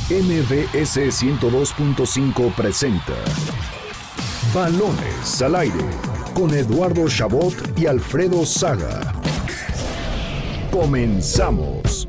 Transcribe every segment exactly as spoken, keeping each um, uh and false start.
M B S ciento dos punto cinco presenta Balones al Aire con Eduardo Chabot y Alfredo Saga. Comenzamos.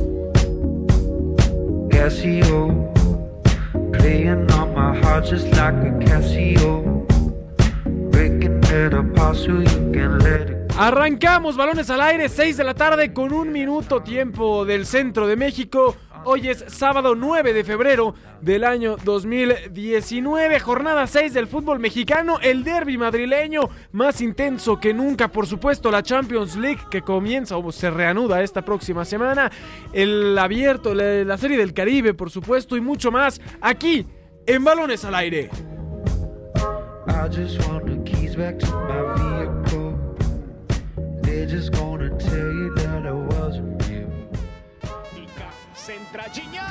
Casio, playing on my heart just like a Casio, breaking it apart so you can let it. Arrancamos Balones al Aire, seis de la tarde con un minuto tiempo del centro de México. Hoy es sábado nueve de febrero del año dos mil diecinueve, jornada seis del fútbol mexicano, el derbi madrileño más intenso que nunca, por supuesto la Champions League que comienza o se reanuda esta próxima semana, el abierto, la, la Serie del Caribe por supuesto y mucho más aquí en Balones al Aire. I just want the keys back to my vehicle. They're just gonna tell you that I wasn't you. Centra Gignac,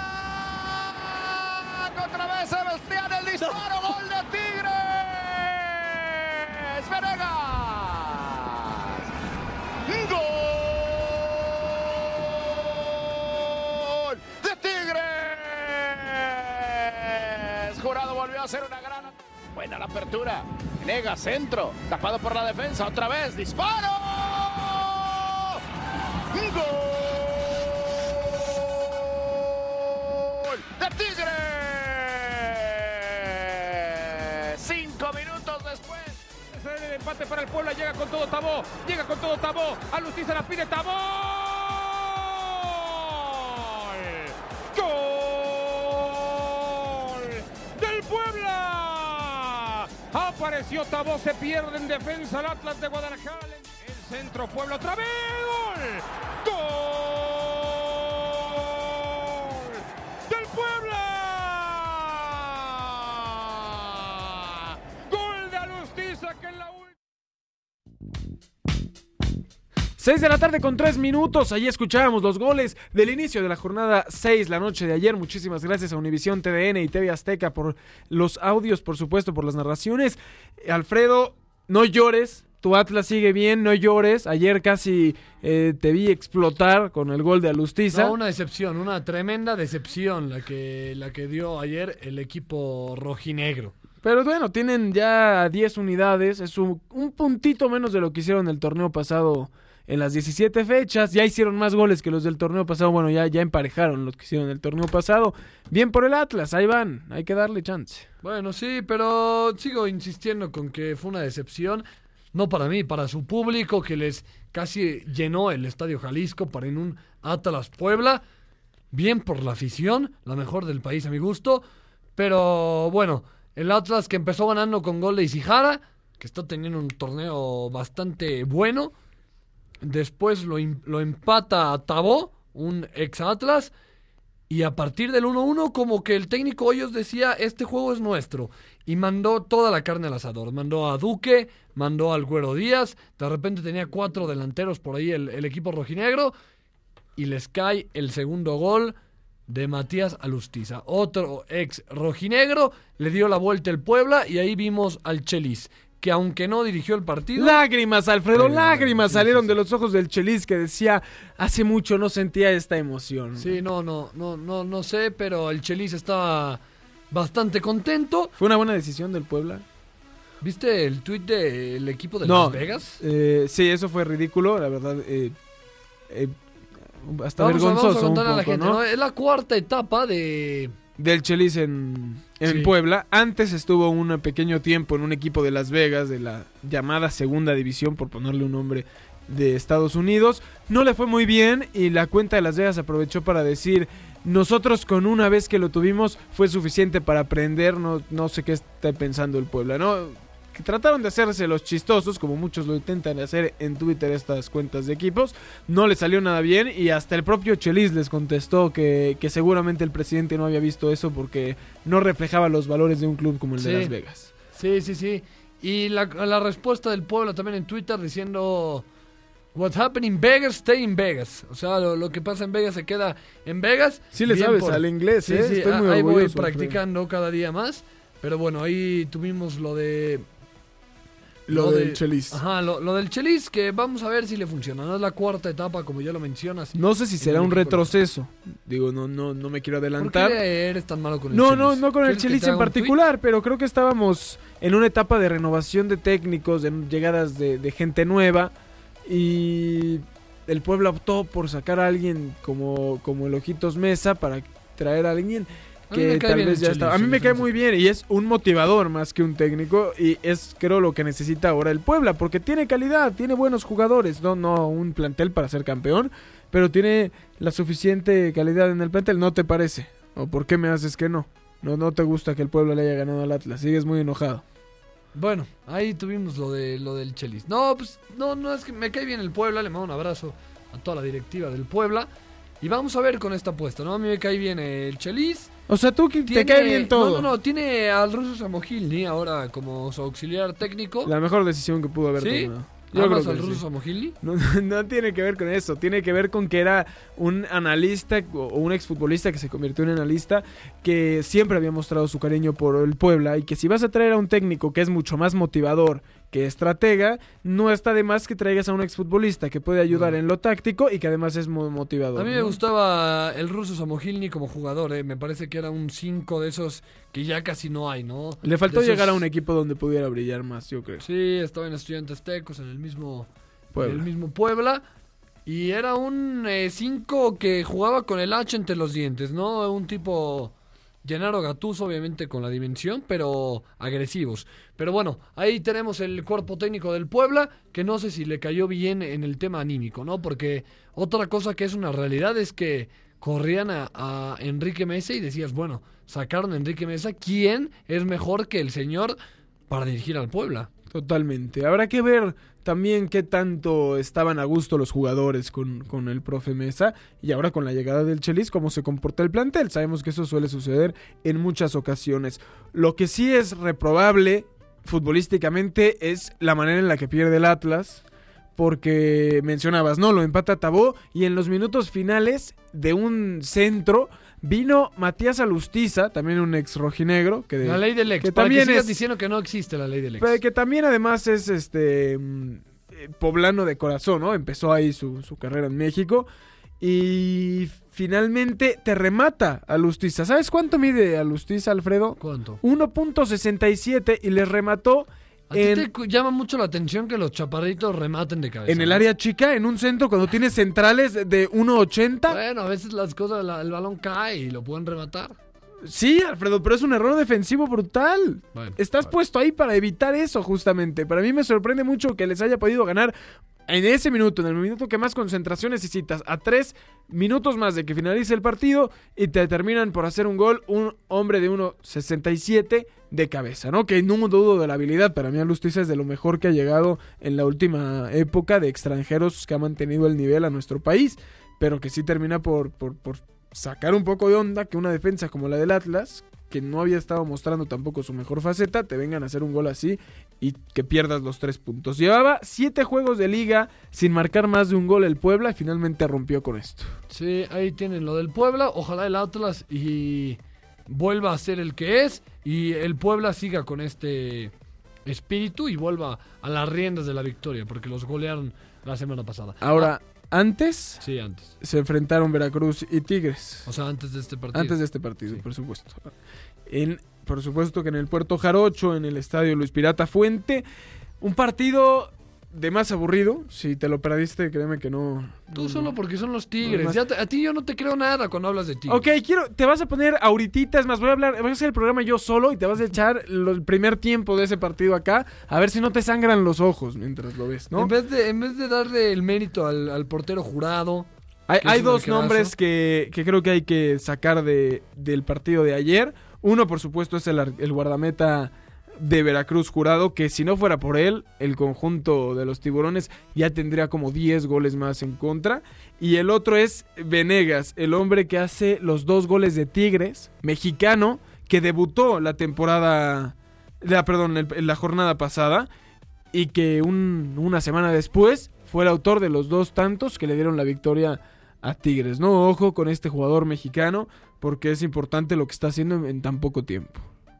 otra vez Sebastián, el disparo, no. Gol de Tigres, Venegas, gol de Tigres, Jurado volvió a hacer una gran, buena la apertura, Venegas, centro, tapado por la defensa, otra vez, disparo, gol de Tigres. Cinco minutos después. El empate para el Puebla. Llega con todo Tabó. Llega con todo Tabó. Alustiza la pide Tabó. ¡Gol! ¡Del Puebla! Apareció Tabó. Se pierde en defensa el Atlas de Guadalajara. El centro Puebla otra vez. ¡Gol! ¡Gol! seis de la tarde con tres minutos, ahí escuchábamos los goles del inicio de la jornada seis la noche de ayer. Muchísimas gracias a Univisión T V N y T V Azteca por los audios, por supuesto, por las narraciones. Alfredo, no llores, tu Atlas sigue bien, no llores. Ayer casi eh, te vi explotar con el gol de Alustiza. No, una decepción, una tremenda decepción la que, la que dio ayer el equipo rojinegro. Pero bueno, tienen ya diez unidades, es un, un puntito menos de lo que hicieron el torneo pasado. En las diecisiete fechas, ya hicieron más goles que los del torneo pasado. Bueno, ya, ya emparejaron los que hicieron el torneo pasado. Bien por el Atlas, ahí van, hay que darle chance. Bueno, sí, pero sigo insistiendo con que fue una decepción. No para mí, para su público que les casi llenó el Estadio Jalisco para en un Atlas Puebla. Bien por la afición, la mejor del país a mi gusto. Pero bueno, el Atlas que empezó ganando con gol de Isijara, que está teniendo un torneo bastante bueno. Después lo, lo empata a Tabó, un ex Atlas, y a partir del uno uno como que el técnico Hoyos decía, este juego es nuestro, y mandó toda la carne al asador, mandó a Duque, mandó al Güero Díaz, de repente tenía cuatro delanteros por ahí el, el equipo rojinegro, y les cae el segundo gol de Matías Alustiza, otro ex rojinegro, le dio la vuelta el Puebla, y ahí vimos al Chelis, que aunque no dirigió el partido... Lágrimas, Alfredo, eh, lágrimas sí, salieron sí, sí. de los ojos del Chelis que decía, hace mucho no sentía esta emoción. Sí, no, no, no, no, no sé, pero el Chelis estaba bastante contento. ¿Fue una buena decisión del Puebla? ¿Viste el tuit del equipo de no, Las Vegas? Eh, sí, eso fue ridículo, la verdad, eh, eh, hasta vamos, vergonzoso vamos a contar un a la poco, gente, ¿no? ¿no? Es la cuarta etapa de... Del Chelis en, en Sí. Puebla. Antes estuvo un pequeño tiempo en un equipo de Las Vegas, de la llamada segunda división, por ponerle un nombre, de Estados Unidos. No le fue muy bien y la cuenta de Las Vegas aprovechó para decir, nosotros con una vez que lo tuvimos fue suficiente para aprender, no, no sé qué está pensando el Puebla, ¿no? Que trataron de hacerse los chistosos, como muchos lo intentan hacer en Twitter estas cuentas de equipos, no les salió nada bien y hasta el propio Chelis les contestó que, que seguramente el presidente no había visto eso porque no reflejaba los valores de un club como el Sí. de Las Vegas. Sí, sí, sí. Y la, la respuesta del Puebla también en Twitter diciendo... What happened in Vegas, stay in Vegas. O sea, lo, lo que pasa en Vegas se queda en Vegas. Sí le Bien sabes por- al inglés, Sí, ¿eh? sí, Estoy muy ahí voy orgulloso, practicando cada día más. Pero bueno, ahí tuvimos lo de Lo, del de- Chelis. Ajá, lo, lo del Chelis, que vamos a ver si le funciona. No es la cuarta etapa, como ya lo mencionas. No sé si será el un equipo retroceso. Digo, no, no, no me quiero ¿Por adelantar. qué eres tan malo con el No, Chelis? no, no con el ¿Quieres que Chelis te en haga un tuit? particular, pero creo que estábamos en una etapa de renovación de técnicos, de llegadas de, de gente nueva, y el Puebla optó por sacar a alguien como, como el Ojitos Mesa para traer a alguien A mí que me cae tal bien vez el ya Chelis, está. A mí en me cae defensa. muy bien y es un motivador más que un técnico, y es creo lo que necesita ahora el Puebla, porque tiene calidad, tiene buenos jugadores, no, no un plantel para ser campeón, pero tiene la suficiente calidad en el plantel, ¿no te parece? ¿O por qué me haces que no? No, no te gusta que el Puebla le haya ganado al Atlas, sigues muy enojado. Bueno, ahí tuvimos lo de lo del Chelis. No, pues no, no es que me cae bien el Puebla, le mando un abrazo a toda la directiva del Puebla. Y vamos a ver con esta apuesta, ¿no? A mí me cae bien el Chelis. O sea, tú que te Tiene- cae bien todo. No, no, no, tiene al ruso Samogilny ahora como su auxiliar técnico. La mejor decisión que pudo haber ¿Sí? tomado. Yo ¿Amas creo al que ruso sí. Samogilny? No, no tiene que ver con eso, tiene que ver con que era un analista o un exfutbolista que se convirtió en analista, que siempre había mostrado su cariño por el Puebla, y que si vas a traer a un técnico que es mucho más motivador que estratega, no está de más que traigas a un exfutbolista que puede ayudar No. en lo táctico y que además es muy motivador. A mí me ¿no? gustaba el ruso Samogilny como jugador, ¿eh? Me parece que era un cinco de esos que ya casi no hay, ¿no? Le faltó De esos- llegar a un equipo donde pudiera brillar más, yo creo. Sí, estaba en Estudiantes Tecos, en el mismo Puebla. en el mismo Puebla. Y era un cinco que jugaba con el H entre los dientes, ¿no? Un tipo Gennaro Gattuso, obviamente con la dimensión, pero agresivos. Pero bueno, ahí tenemos el cuerpo técnico del Puebla, que no sé si le cayó bien en el tema anímico, ¿no? Porque otra cosa que es una realidad es que corrían a, a Enrique Mesa y decías, bueno, sacaron a Enrique Mesa, ¿quién es mejor que el señor para dirigir al Puebla? Totalmente. Habrá que ver también qué tanto estaban a gusto los jugadores con, con el profe Mesa, y ahora con la llegada del Chelis, cómo se comporta el plantel. Sabemos que eso suele suceder en muchas ocasiones. Lo que sí es reprobable futbolísticamente es la manera en la que pierde el Atlas, porque mencionabas, ¿no? Lo empata Tabó, y en los minutos finales de un centro vino Matías Alustiza, también un ex rojinegro, que de, La ley del ex. que para también que sigas es- diciendo que no existe la ley del ex. pero que también además es este mm, eh, poblano de corazón, ¿no? Empezó ahí su, su carrera en México y finalmente te remata Alustiza. ¿Sabes cuánto mide Alustiza, Alfredo? ¿Cuánto? uno punto sesenta y siete, y les remató A ti en, te cu- llama mucho la atención que los chaparritos rematen de cabeza. en el ¿no? área chica, en un centro, cuando tienes centrales de uno ochenta. Bueno, a veces las cosas, la- el balón cae y lo pueden rematar. Sí, Alfredo, pero es un error defensivo brutal. Bueno, Estás bueno. puesto ahí para evitar eso, justamente. Para mí me sorprende mucho que les haya podido ganar en ese minuto, en el minuto que más concentración necesitas, a tres minutos más de que finalice el partido, y te terminan por hacer un gol, un hombre de uno sesenta y siete de cabeza, ¿no? Que no dudo de la habilidad. Para mí Alustiza es de lo mejor que ha llegado en la última época de extranjeros que ha mantenido el nivel a nuestro país, pero que sí termina por, por, por sacar un poco de onda que una defensa como la del Atlas, que no había estado mostrando tampoco su mejor faceta, te vengan a hacer un gol así y que pierdas los tres puntos. Llevaba siete juegos de liga sin marcar más de un gol el Puebla, y finalmente rompió con esto. Sí, ahí tienen lo del Puebla. Ojalá el Atlas y vuelva a ser el que es y el Puebla siga con este espíritu y vuelva a las riendas de la victoria, porque los golearon la semana pasada. Ahora, antes Ah, sí, antes. se enfrentaron Veracruz y Tigres. O sea, antes de este partido. Antes de este partido, Sí. por supuesto. En, por supuesto que en el Puerto Jarocho, en el estadio Luis Pirata Fuente, un partido de más aburrido. Si te lo perdiste, créeme que no. Tú no, solo no. porque son los Tigres. Además- Ya te- a ti yo no te creo nada cuando hablas de Tigres. Ok, quiero, te vas a poner ahorita, es más, voy a hablar, voy a hacer el programa yo solo y te vas a echar lo- el primer tiempo de ese partido acá, a ver si no te sangran los ojos mientras lo ves, ¿no? En vez de, en vez de darle el mérito al, al portero jurado. Hay, que hay es un dos arquerazo. nombres que, que creo que hay que sacar de, del partido de ayer. Uno, por supuesto, es el, ar- el guardameta de Veracruz, Jurado, que si no fuera por él, el conjunto de los Tiburones ya tendría como diez goles más en contra. Y el otro es Venegas, el hombre que hace los dos goles de Tigres, mexicano, que debutó la temporada, la, perdón, el- la jornada pasada, y que un- una semana después fue el autor de los dos tantos que le dieron la victoria a Tigres. No, ojo con este jugador mexicano, porque es importante lo que está haciendo en, en tan poco tiempo.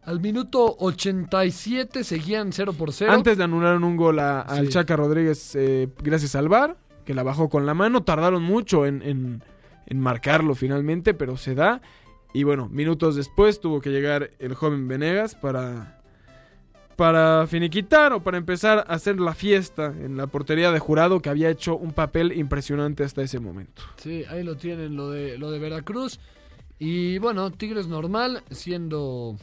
Al minuto ochenta y siete seguían cero por cero. Antes le anularon un gol a, al Sí. Chaca Rodríguez eh, gracias al V A R, que la bajó con la mano. Tardaron mucho en, en, en marcarlo finalmente, pero se da. Y bueno, minutos después tuvo que llegar el joven Venegas para, para finiquitar o para empezar a hacer la fiesta en la portería de Jurado, que había hecho un papel impresionante hasta ese momento. Sí, ahí lo tienen, lo de, lo de Veracruz. Y bueno, Tigres normal, siendo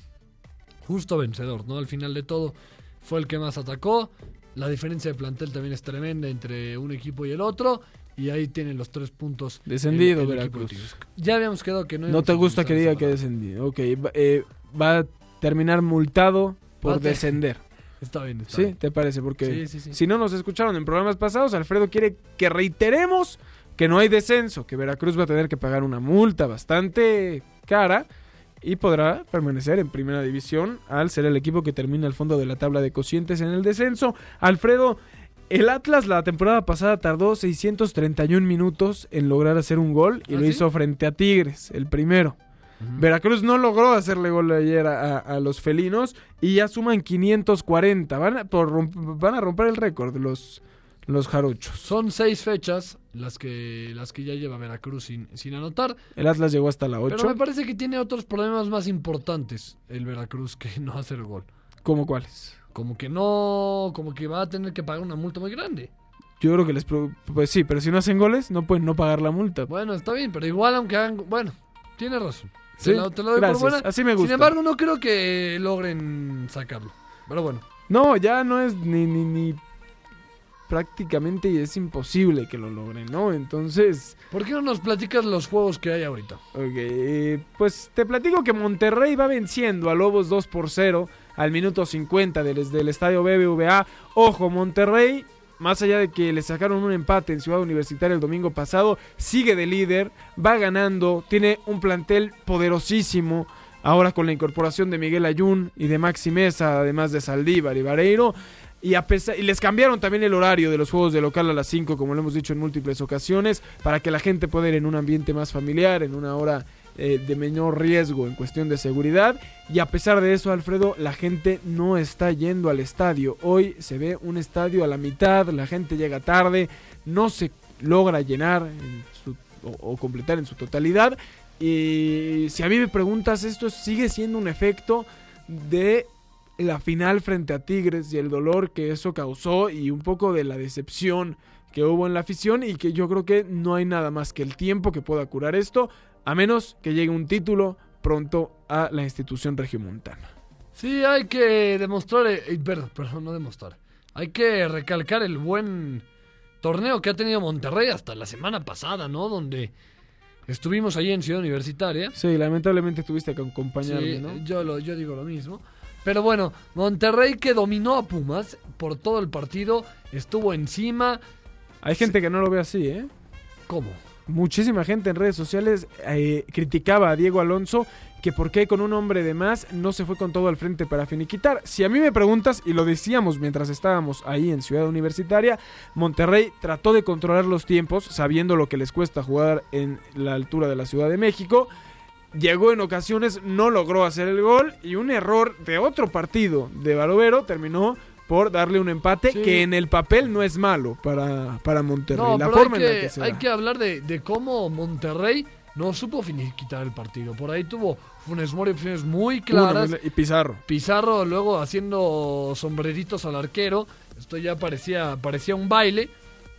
justo vencedor, ¿no? Al final de todo fue el que más atacó. La diferencia de plantel también es tremenda entre un equipo y el otro. Y ahí tienen los tres puntos. Descendido el- el equipo Veracruz. de Tigres. Ya habíamos quedado que no No íbamos te a gusta que analizar diga que esa descendido. Ok, va, eh, va a terminar multado por Va a te- descender. parada. Está bien, está ¿Sí? bien. ¿Te parece? Porque Sí, sí, sí. si no nos escucharon en programas pasados, Alfredo quiere que reiteremos que no hay descenso, que Veracruz va a tener que pagar una multa bastante cara y podrá permanecer en primera división al ser el equipo que termina al fondo de la tabla de cocientes en el descenso. Alfredo, el Atlas la temporada pasada tardó seiscientos treinta y un minutos en lograr hacer un gol y ¿Ah, lo sí? hizo frente a Tigres, el primero. Ujú. Veracruz no logró hacerle gol ayer a, a- a los felinos y ya suman quinientos cuarenta. Van a, por romp- van a romper el récord los, los jarochos. Son seis fechas las que, las que ya lleva Veracruz sin, sin anotar. El Atlas llegó hasta la Pero ocho. me parece que tiene otros problemas más importantes el Veracruz que no hacer gol. ¿Cómo cuáles? Como que no, como que va a tener que pagar una multa muy grande. Yo creo que les... pro- Pues sí, pero si no hacen goles, no pueden no pagar la multa. Bueno, está bien, pero igual aunque hagan... Bueno, tiene razón. Sí, Te lo, te lo doy gracias. por buena. Así me gusta. Sin embargo, no creo que logren sacarlo. Pero bueno. No, ya no es ni, ni, ni... Prácticamente es imposible que lo logren, ¿no? Entonces... ¿Por qué no nos platicas los juegos que hay ahorita? Ok, eh, pues te platico que Monterrey va venciendo a Lobos dos por cero al minuto cincuenta del, del estadio B B V A. Ojo, Monterrey, más allá de que le sacaron un empate en Ciudad Universitaria el domingo pasado, sigue de líder, va ganando, tiene un plantel poderosísimo. Ahora con la incorporación de Miguel Ayun y de Maxi Mesa, además de Saldívar y Vareiro. Y, a pesar, y les cambiaron también el horario de los juegos de local a las cinco, como lo hemos dicho en múltiples ocasiones, para que la gente pueda ir en un ambiente más familiar, en una hora eh, de menor riesgo en cuestión de seguridad. Y a pesar de eso, Alfredo, la gente no está yendo al estadio. Hoy se ve un estadio a la mitad, la gente llega tarde, no se logra llenar en su, o, o completar en su totalidad. Y si a mí me preguntas, esto sigue siendo un efecto de la final frente a Tigres y el dolor que eso causó y un poco de la decepción que hubo en la afición, y que yo creo que no hay nada más que el tiempo que pueda curar esto, a menos que llegue un título pronto a la institución regiomontana. Sí, hay que demostrar, eh, eh, perdón, perdón, no demostrar. Hay que recalcar el buen torneo que ha tenido Monterrey hasta la semana pasada, ¿no? Donde estuvimos allí en Ciudad Universitaria. Sí, lamentablemente tuviste que acompañarme, Sí, ¿no? yo, lo, yo digo lo mismo. Pero bueno, Monterrey que dominó a Pumas por todo el partido, estuvo encima. Hay gente que no lo ve así, ¿eh? ¿Cómo? Muchísima gente en redes sociales eh, criticaba a Diego Alonso que por qué con un hombre de más no se fue con todo al frente para finiquitar. Si a mí me preguntas, y lo decíamos mientras estábamos ahí en Ciudad Universitaria, Monterrey trató de controlar los tiempos sabiendo lo que les cuesta jugar en la altura de la Ciudad de México. Llegó en ocasiones, no logró hacer el gol, y un error de otro partido de Barovero terminó por darle un empate Sí. que en el papel no es malo para, para Monterrey. No, la pero forma hay en que, la que se hay da. que hablar de, de cómo Monterrey no supo finiquitar el partido. Por ahí tuvo Funes Mori opciones muy claras. Uno, y Pizarro. Pizarro luego haciendo sombreritos al arquero. Esto ya parecía, parecía un baile.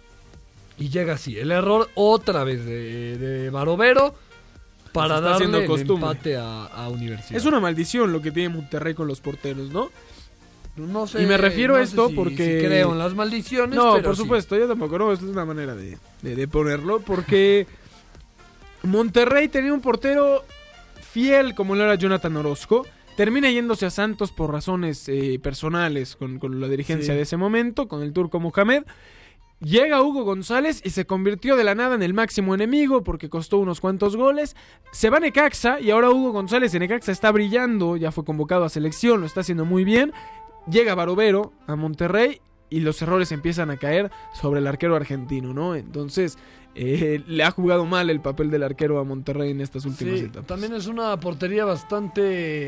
Y llega así. El error otra vez de, de Barovero para Se está haciendo darle el costumbre. empate a, a Universidad. Es una maldición lo que tiene Monterrey con los porteros, ¿no? No sé, y me refiero no a sé esto si- porque- si creo en las maldiciones. No, pero por sí. supuesto, yo tampoco, no, es una manera de, de, de ponerlo, porque Monterrey tenía un portero fiel como lo era Jonathan Orozco, termina yéndose a Santos por razones eh, personales con, con la dirigencia Sí. de ese momento, con el turco Mohamed. Llega Hugo González y se convirtió de la nada en el máximo enemigo porque costó unos cuantos goles. Se va a Necaxa y ahora Hugo González en Necaxa está brillando, ya fue convocado a selección, lo está haciendo muy bien. Llega Barovero a Monterrey y los errores empiezan a caer sobre el arquero argentino, ¿no? Entonces eh, le ha jugado mal el papel del arquero a Monterrey en estas últimas Sí, etapas. también es una portería bastante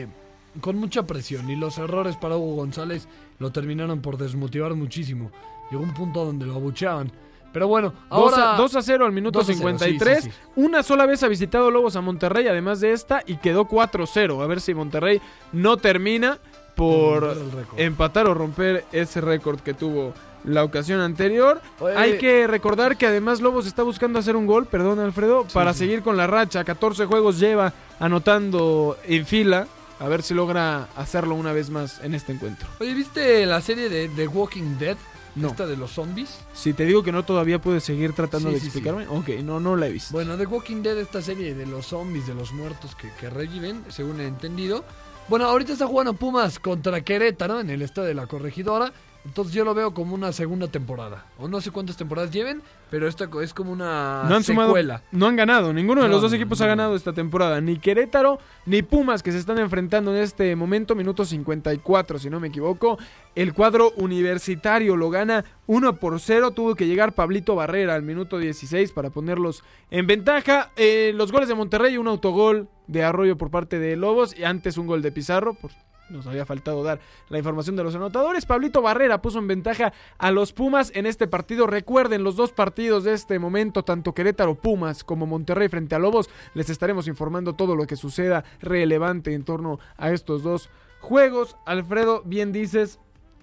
con mucha presión y los errores para Hugo González lo terminaron por desmotivar muchísimo. Llegó un punto donde lo abucheaban. Pero bueno, ahora... dos a cero al minuto cincuenta y tres. Sí, sí, sí. Una sola vez ha visitado Lobos a Monterrey, además de esta, y quedó cuatro cero. A ver si Monterrey no termina por empatar o romper ese récord que tuvo la ocasión anterior. Oye, hay que recordar que además Lobos está buscando hacer un gol, perdón Alfredo, sí, para sí. seguir con la racha. catorce juegos lleva anotando en fila. A ver si logra hacerlo una vez más en este encuentro. Oye, ¿viste la serie de The Walking Dead? No. ¿Esta de los zombies? Si te digo que no, todavía puedes seguir tratando sí, de sí, explicarme. Sí. Ok, no, no la he visto. Bueno, The Walking Dead, esta serie de los zombies, de los muertos que, que reviven, según he entendido. Bueno, ahorita está jugando Pumas contra Querétaro en el estadio de la Corregidora. Entonces yo lo veo como una segunda temporada. O no sé cuántas temporadas lleven, pero esta es como una no han secuela. Sumado, no han ganado, ninguno de no, los dos equipos no. ha ganado esta temporada. Ni Querétaro, ni Pumas, que se están enfrentando en este momento. Minuto cincuenta y cuatro, si no me equivoco. El cuadro universitario lo gana uno por cero. Tuvo que llegar Pablito Barrera al minuto dieciséis para ponerlos en ventaja. Eh, los goles de Monterrey, un autogol de Arroyo por parte de Lobos. Y antes un gol de Pizarro, por... nos había faltado dar la información de los anotadores. Pablito Barrera puso en ventaja a los Pumas en este partido. Recuerden, los dos partidos de este momento, tanto Querétaro Pumas como Monterrey frente a Lobos, les estaremos informando todo lo que suceda relevante en torno a estos dos juegos. Alfredo, bien dices,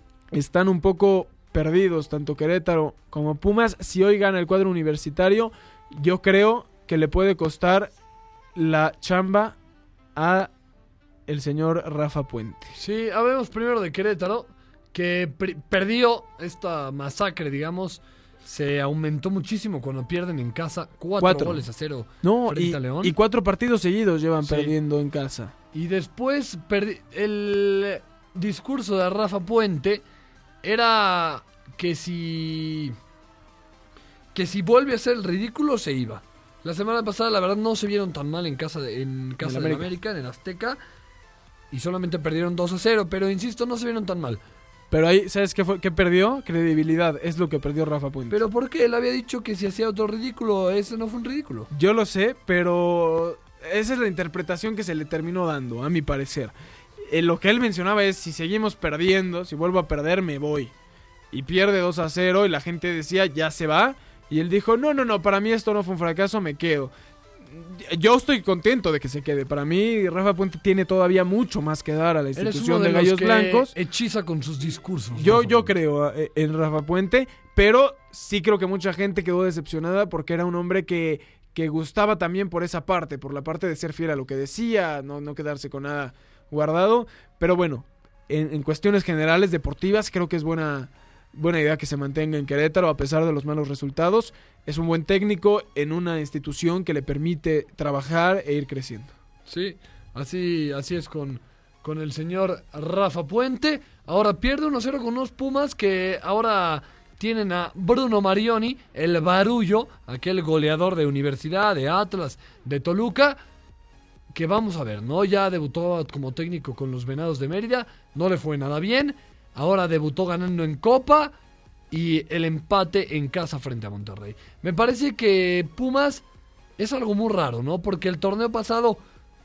están un poco perdidos tanto Querétaro como Pumas. Si hoy gana el cuadro universitario, yo creo que le puede costar la chamba a el señor Rafa Puente. Sí, hablemos primero de Querétaro, que pr- perdió esta masacre, digamos, se aumentó muchísimo cuando pierden en casa cuatro, cuatro. goles a cero no, frente y, a León. Y cuatro partidos seguidos llevan sí. perdiendo en casa. Y después perdi- el discurso de Rafa Puente era que si que si vuelve a hacer el ridículo se iba. La semana pasada la verdad no se vieron tan mal en casa de, en casa de América, en el Azteca. Y solamente perdieron dos a cero, pero insisto, no se vieron tan mal. Pero ahí, ¿sabes qué fue? ¿Qué perdió? Credibilidad, es lo que perdió Rafa Puente. ¿Pero por qué? Él había dicho que si hacía otro ridículo, ese no fue un ridículo. Yo lo sé, pero esa es la interpretación que se le terminó dando, a mi parecer. Eh, lo que él mencionaba es, si seguimos perdiendo, si vuelvo a perder, me voy. Y pierde dos a cero y la gente decía, ya se va. Y él dijo, no, no, no, para mí esto no fue un fracaso, me quedo. Yo estoy contento de que se quede. Para mí, Rafa Puente tiene todavía mucho más que dar a la institución de, de Gallos Blancos. Hechiza con sus discursos. Yo, yo creo en Rafa Puente, pero sí creo que mucha gente quedó decepcionada porque era un hombre que, que gustaba también por esa parte, por la parte de ser fiel a lo que decía, no, no quedarse con nada guardado. Pero bueno, en, en cuestiones generales deportivas, creo que es buena... Buena idea que se mantenga en Querétaro a pesar de los malos resultados. Es un buen técnico en una institución que le permite trabajar e ir creciendo. Sí, así, así es con, con el señor Rafa Puente. Ahora pierde uno cero con unos Pumas que ahora tienen a Bruno Marioni, el barullo, aquel goleador de Universidad, de Atlas, de Toluca, que vamos a ver, ¿no? Ya debutó como técnico con los Venados de Mérida, no le fue nada bien. Ahora debutó ganando en Copa y el empate en casa frente a Monterrey. Me parece que Pumas es algo muy raro, ¿no? Porque el torneo pasado,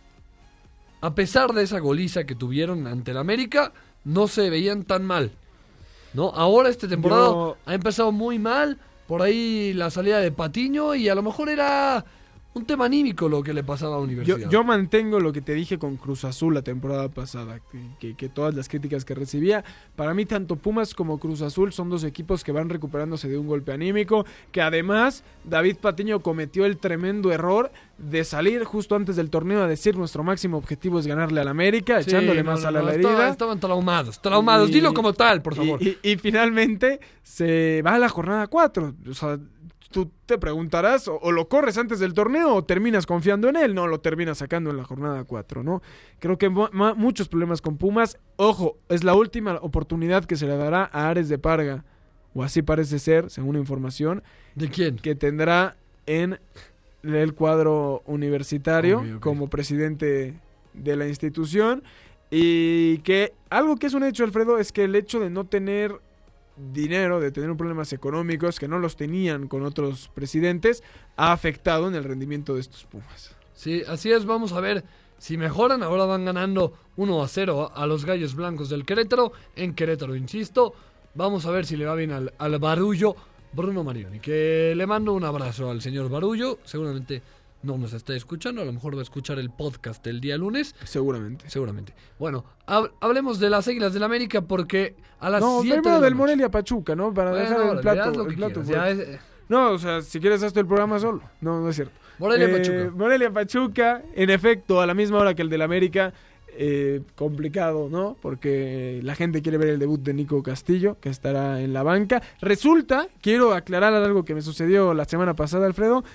a pesar de esa goliza que tuvieron ante el América, no se veían tan mal, ¿no? Ahora esta temporada Yo... ha empezado muy mal. Por ahí la salida de Patiño y a lo mejor era un tema anímico lo que le pasaba a la Universidad. Yo, yo mantengo lo que te dije con Cruz Azul la temporada pasada, que, que, que todas las críticas que recibía, para mí tanto Pumas como Cruz Azul son dos equipos que van recuperándose de un golpe anímico, que además David Patiño cometió el tremendo error de salir justo antes del torneo a decir nuestro máximo objetivo es ganarle al América, sí, echándole no, más no, a la, no, la herida. Estaba, estaban traumados, traumados, y, dilo como tal, por favor. Y, y, y finalmente se va a la jornada cuatro, o sea, tú te preguntarás, o, o lo corres antes del torneo o terminas confiando en él. No, lo terminas sacando en la jornada cuatro, ¿no? Creo que mo- ma- muchos problemas con Pumas. Ojo, es la última oportunidad que se le dará a Ares de Parga, o así parece ser, según información. ¿De quién? Que tendrá en el cuadro universitario okay, okay. como presidente de la institución. Y que algo que es un hecho, Alfredo, es que el hecho de no tener dinero, de tener problemas económicos que no los tenían con otros presidentes, ha afectado en el rendimiento de estos Pumas. Sí, así es, vamos a ver Si mejoran, ahora van ganando uno a cero a los Gallos Blancos del Querétaro. En Querétaro, insisto. Vamos a ver si le va bien al, al Barullo Bruno Marioni. Que le mando un abrazo al señor Barullo. Seguramente no nos está escuchando. A lo mejor va a escuchar el podcast el día lunes. Seguramente. Seguramente. Bueno, hab- hablemos de las Águilas del América porque a las No, siete primero de la del noche- Morelia Pachuca, ¿no? Para Bueno, dejar el órale, plato, haz lo el que plato quieras, fuera. ya es- No, o sea, si quieres hazte el programa solo. No, no es cierto. Morelia Eh, Pachuca. Morelia Pachuca, en efecto, a la misma hora que el del América, eh, complicado, ¿no? Porque la gente quiere ver el debut de Nico Castillo, que estará en la banca. Resulta, quiero aclarar algo que me sucedió la semana pasada, Alfredo.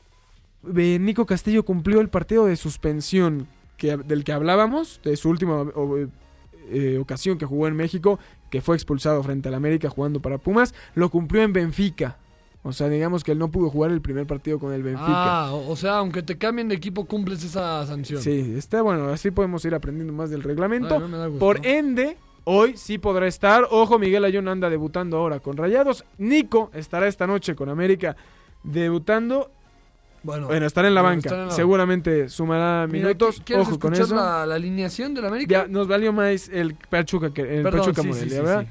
Eh, Nico Castillo cumplió el partido de suspensión que, del que hablábamos, de su última o, eh, ocasión que jugó en México, que fue expulsado frente al América jugando para Pumas, lo cumplió en Benfica. O sea, digamos que él no pudo jugar el primer partido con el Benfica. Ah, o, o sea, aunque te cambien de equipo, cumples esa sanción. Sí, está bueno, así podemos ir aprendiendo más del reglamento. Ay, no me da gusto. Por ende, hoy sí podrá estar. Ojo, Miguel Ayun anda debutando ahora con Rayados. Nico estará esta noche con América debutando. Bueno, Bueno, estará en la bueno, banca. estará en la- Seguramente sumará Mira, minutos. ¿quieres Ojo con escuchar eso. La, la alineación del América? Ya nos valió más el Pachuca que el Perdón, Pachuca sí, Morelia, sí, sí, ¿verdad? sí.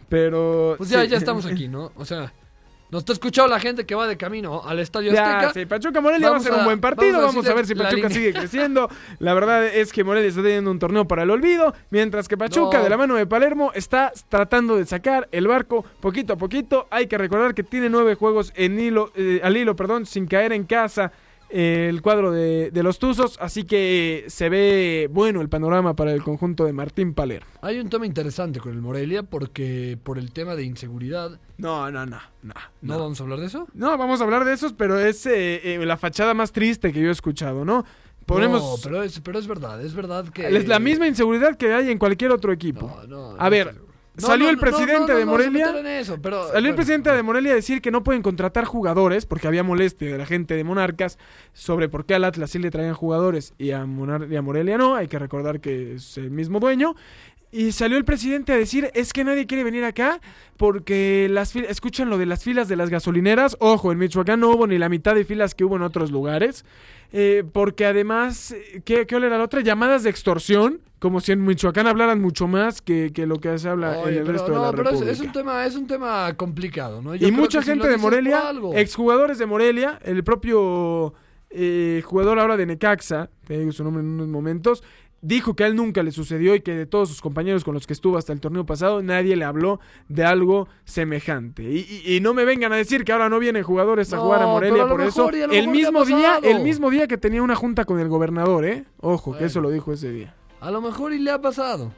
Pero Pues ya, sí. ya estamos aquí, ¿no? O sea, nos está escuchando la gente que va de camino al Estadio Ya, Azteca. sí, Pachuca Morelia Vamos va a ser a- un buen partido. vamos a Vamos a, ver si decirle la Pachuca línea. sigue creciendo. La verdad es que Morelia está teniendo un torneo para el olvido, mientras que Pachuca, No. de la mano de Palermo, está tratando de sacar el barco poquito a poquito. Hay que recordar que tiene nueve juegos en hilo, eh, al hilo, perdón, sin caer en casa. eh, El cuadro de, de los Tuzos, así que se ve bueno el panorama para el conjunto de Martín Palermo. Hay un tema interesante con el Morelia porque por el tema de inseguridad. No, no, no, no. ¿No, vamos a hablar de eso? No, vamos a hablar de esos, pero es eh, eh, la fachada más triste que yo he escuchado, ¿no? Ponemos No, pero es, pero es verdad, es verdad que... es la misma inseguridad que hay en cualquier otro equipo. No, no, A no ver, estoy- No, salió no, el no, presidente no, no, de no vamos a Morelia. meter en eso, pero, Salió el bueno, presidente de Morelia a decir que no pueden contratar jugadores porque había molestia de la gente de Monarcas sobre por qué al Atlas sí le traían jugadores y a, Monar- y a Morelia no. Hay que recordar que es el mismo dueño. Y salió el presidente a decir, es que nadie quiere venir acá porque las fil- escuchan lo de las filas de las gasolineras. Ojo, en Michoacán no hubo ni la mitad de filas que hubo en otros lugares. Eh, porque además, eh, ¿qué, qué era la otra? Llamadas de extorsión, como si en Michoacán hablaran mucho más que, que lo que se habla Oye, en el pero resto no, de la pero es, República. es un tema, es un tema complicado, ¿no? Yo Y creo mucha que si gente lo de dices por Morelia, algo. exjugadores de Morelia, el propio eh, jugador ahora de Necaxa, te digo su nombre en unos momentos, dijo que a él nunca le sucedió y que de todos sus compañeros con los que estuvo hasta el torneo pasado, nadie le habló de algo semejante. Y, y- y no me vengan a decir que ahora no vienen jugadores a No, jugar a pero Morelia a lo por eso. mejor y a lo El mejor ya mismo ha día, pasado. el mismo día que tenía una junta con el gobernador, ¿eh? Ojo, que Bueno. eso lo dijo ese día. A lo mejor y le ha pasado.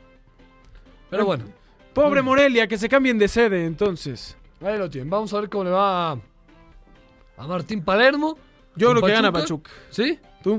Pero bueno, Pobre Mm. Morelia, que se cambien de sede entonces. ahí lo tienen. Vamos a ver cómo le va a, a Martín Palermo. Yo ¿Con creo que gana Pachuca? Pachuca. ¿Sí? ¿Tú?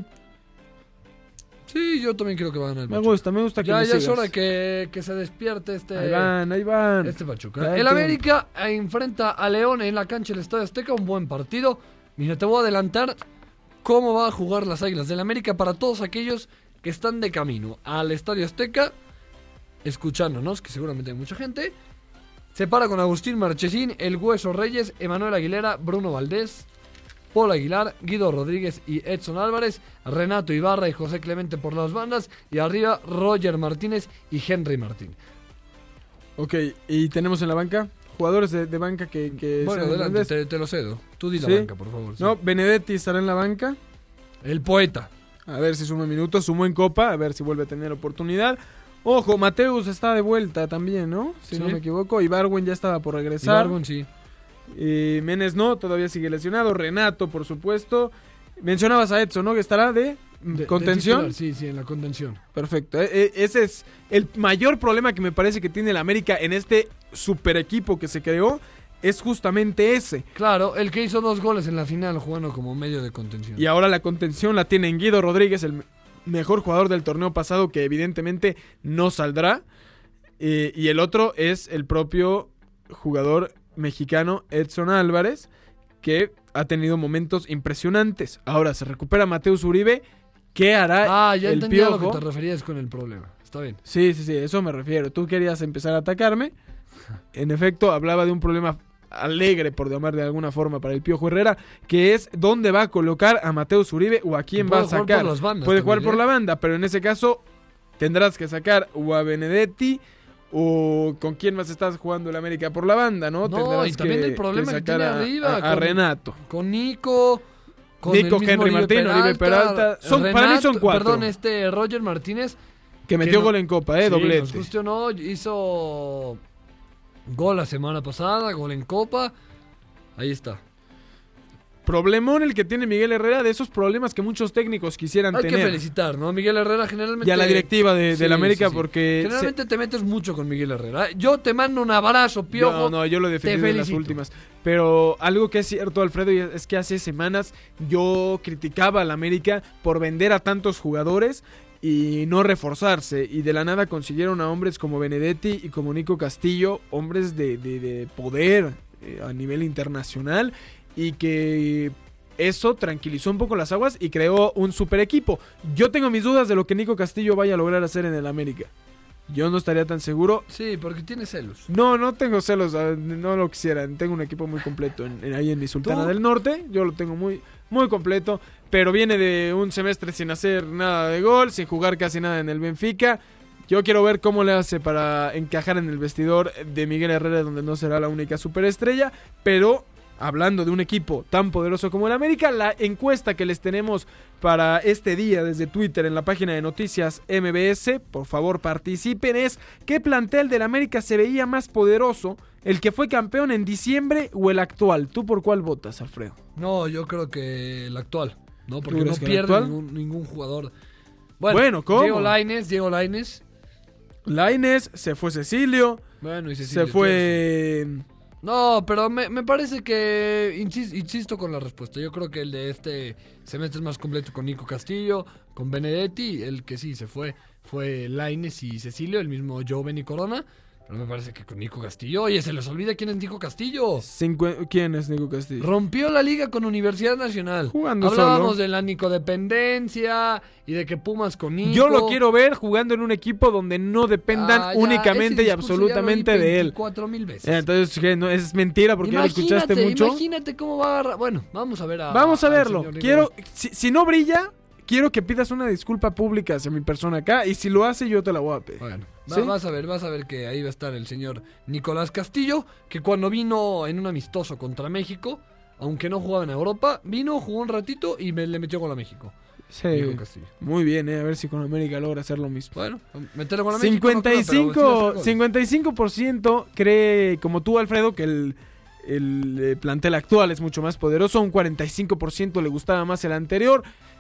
Sí, yo también creo que va a ganar el Me Pachuca. gusta, me gusta que Ya, me ya es sigas. hora que, que se despierte este, Ahí van, ahí van. este Pachuca. Ya El entiendo. América enfrenta a León en la cancha del Estadio Azteca. Un buen partido. Mira, te voy a adelantar cómo va a jugar las Águilas del América para todos aquellos que están de camino al Estadio Azteca, escuchándonos, que seguramente hay mucha gente. Se para con Agustín Marchesín, El Hueso Reyes, Emanuel Aguilera, Bruno Valdés, Paul Aguilar, Guido Rodríguez y Edson Álvarez, Renato Ibarra y José Clemente por las bandas, y arriba Roger Martínez y Henry Martín. Ok, y tenemos en la banca jugadores de, de banca que, que Bueno, sean adelante, grandes. te, te lo cedo. Tú di la ¿Sí? banca, por favor. sí. No, Benedetti estará en la banca. El poeta. A ver si suma minutos, sumó en Copa, a ver si vuelve a tener oportunidad. Ojo, Mateus está de vuelta también, ¿no? Si Sí. no me equivoco. Y Barwen ya estaba por Y regresar. Bargon, sí. Y Menes no, todavía sigue lesionado. Renato, por supuesto. Mencionabas a Edson, ¿no? Que estará de, De- contención. de titular, sí, sí, en la contención. Perfecto. E- e- ese es el mayor problema que me parece que tiene el América en este super equipo que se creó. Es justamente ese. Claro, el que hizo dos goles en la final jugando como medio de contención. Y ahora la contención la tiene en Guido Rodríguez, el me- mejor jugador del torneo pasado, que evidentemente no saldrá. Eh, y el otro es el propio jugador mexicano Edson Álvarez, que ha tenido momentos impresionantes. Ahora se recupera Mateus Uribe. ¿Qué hará Ah, ya el entendí a lo Piojo? que te referías con el problema. Está bien. Sí, sí, sí, eso me refiero. Tú querías empezar a atacarme. En efecto, hablaba de un problema alegre, por llamar de alguna forma, para el Piojo Herrera, que es dónde va a colocar a Mateus Uribe o a quién va a sacar. Por las bandas puede también, jugar por ¿eh? la banda, pero en ese caso tendrás que sacar o a Benedetti o con quién más estás jugando el América por la banda, ¿no? No, tendrás y también que, el problema que, que tiene sacar a, arriba. a, a con, Renato. Con Nico. Con Nico, el mismo Henry Oribe Martín, Oribe Peralta. Son- para mí son cuatro. Perdón, este Roger Martínez. Que metió no- gol en Copa, ¿eh? Sí, Doblete. nos guste o no, hizo gol la semana pasada, gol en Copa. Ahí está. Problemón el que tiene Miguel Herrera, de esos problemas que muchos técnicos quisieran Hay tener. que felicitar, ¿no? Miguel Herrera generalmente... Y a la directiva de, Sí, del América sí, sí. porque... Generalmente te metes mucho con Miguel Herrera. Yo te mando un abrazo, se- Piojo. No, no, yo lo defendí te en las felicito. últimas. Pero algo que es cierto, Alfredo, y es que hace semanas yo criticaba al América por vender a tantos jugadores y no reforzarse. Y de la nada consiguieron a hombres como Benedetti y como Nico Castillo, hombres de, de, de poder eh, a nivel internacional, y que eso tranquilizó un poco las aguas y creó un super equipo. Yo tengo mis dudas de lo que Nico Castillo vaya a lograr hacer en el América. Yo no estaría tan seguro. Sí, porque tiene celos. No, no tengo celos, ah, no lo quisiera. Tengo un equipo muy completo en, en- ahí en mi Sultana ¿Tú? del Norte. Yo lo tengo muy, muy completo. Pero viene de un semestre sin hacer nada de gol, sin jugar casi nada en el Benfica. Yo quiero ver cómo le hace para encajar en el vestidor de Miguel Herrera, donde no será la única superestrella. Pero hablando de un equipo tan poderoso como el América, la encuesta que les tenemos para este día desde Twitter en la página de Noticias M B S, por favor participen, es: ¿qué plantel del América se veía más poderoso? ¿El que fue campeón en diciembre o el actual? ¿Tú por cuál votas, Alfredo? No, yo creo que el actual. No, porque crees no que el pierde actual? ningún, ningún jugador. Bueno, ¿cómo? Diego Lainez, Diego Lainez. Lainez, se fue Cecilio, Bueno, y Cecilio, se fue... No, pero me, me parece que, insisto, insisto con la respuesta, yo creo que el de este semestre es más completo con Nico Castillo, con Benedetti, el que sí se fue fue Lainez y Cecilio, el mismo Joven y Corona, pero me parece que con Nico Castillo, oye, se les olvida quién es Nico Castillo. Cincu- ¿Quién es Nico Castillo? Rompió la liga con Universidad Nacional. Jugando Hablábamos solo. de la nicodependencia y de que Pumas con Nico. Yo lo quiero ver jugando en un equipo donde no dependan Ah, ya, únicamente ese y discurso ya lo oí absolutamente de él. veinticuatro mil veces. Eh, Entonces, ¿qué? No, es mentira porque ya lo escuchaste mucho. Imagínate cómo va a agarrar. Bueno, vamos a ver a. Vamos a al verlo. señor Quiero, Nicolás. si, si no brilla, quiero que pidas una disculpa pública hacia mi persona acá. Y si lo hace, yo te la voy a pedir. Bueno, va- ¿Sí? vas a ver, vas a ver que ahí va a estar el señor Nicolás Castillo, que cuando vino en un amistoso contra México, aunque no jugaba en Europa, vino, jugó un ratito y me, le metió gol a México. Sí. Nico Castillo. Muy bien, eh, a ver si con América logra hacer lo mismo. Bueno, meterle gol a México. no creo, pero sí va a cincuenta y cinco, hacer goles. cincuenta y cinco por ciento cree, como tú, Alfredo, que el, el eh, plantel actual es mucho más poderoso. Un cuarenta y cinco por ciento le gustaba más el anterior.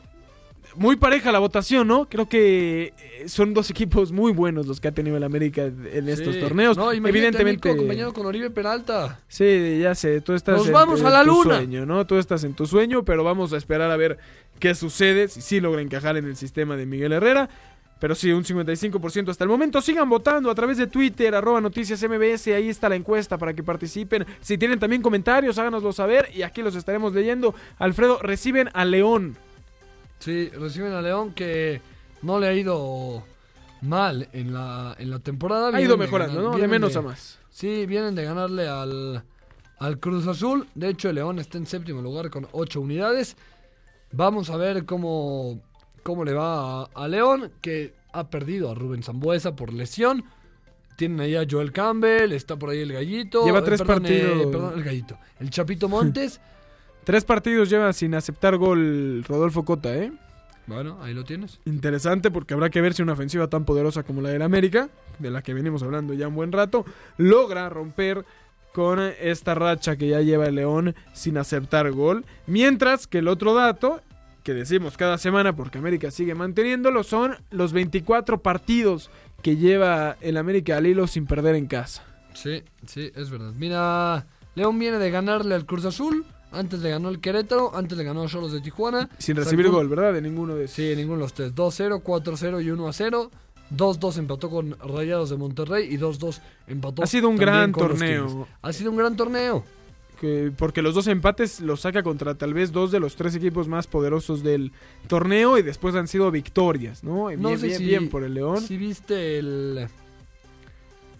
Muy pareja la votación, ¿no? Creo que eh, son dos equipos muy buenos los que ha tenido el América en estos Sí. torneos. No, imagínate a Evidentemente. Nico acompañado con Oribe Peralta. Sí, ya sé, tú estás Nos en, vamos en a la tu luna. sueño, ¿no? Tú estás en tu sueño, pero vamos a esperar a ver qué sucede, si sí logra encajar en el sistema de Miguel Herrera. Pero sí, un cincuenta y cinco por ciento hasta el momento. Sigan votando a través de Twitter, arroba noticias M B S, ahí está la encuesta para que participen. Si tienen también comentarios, háganoslo saber y aquí los estaremos leyendo. Alfredo, reciben a León. Sí, reciben a León, que no le ha ido mal en la, en la temporada. Ha Vienen ido de mejorando, ganar- ¿no? De vienen menos de- a más. Sí, vienen de ganarle al, al Cruz Azul. De hecho, el León está en séptimo lugar con ocho unidades. Vamos a ver cómo, cómo le va a, a León, que ha perdido a Rubén Sambuesa por lesión. Tienen ahí a Joel Campbell, está por ahí el Gallito. Lleva eh, tres perdón, eh, partidos. perdón, el Gallito. El Chapito Montes. Tres partidos lleva sin aceptar gol Rodolfo Cota, ¿eh? Bueno, ahí lo tienes. Interesante porque habrá que ver si una ofensiva tan poderosa como la del América, de la que venimos hablando ya un buen rato, logra romper con esta racha que ya lleva el León sin aceptar gol. Mientras que el otro dato, que decimos cada semana porque América sigue manteniéndolo, son los veinticuatro partidos que lleva el América al hilo sin perder en casa. Sí, sí, es verdad. Mira, León viene de ganarle al Cruz Azul. Antes le ganó el Querétaro, antes le ganó a Xolos de Tijuana. Sin recibir Sacó- gol, ¿verdad? De ninguno de esos. Sí, ninguno de los tres. dos cero, cuatro cero y uno a cero. dos dos empató con Rayados de Monterrey y dos dos empató Ha sido un también gran con los torneo. Tigres. Ha sido un gran torneo. Que- porque los dos empates los saca contra tal vez dos de los tres equipos más poderosos del torneo y después han sido victorias, ¿no? No bien, sé bien, si, bien por el León. si viste el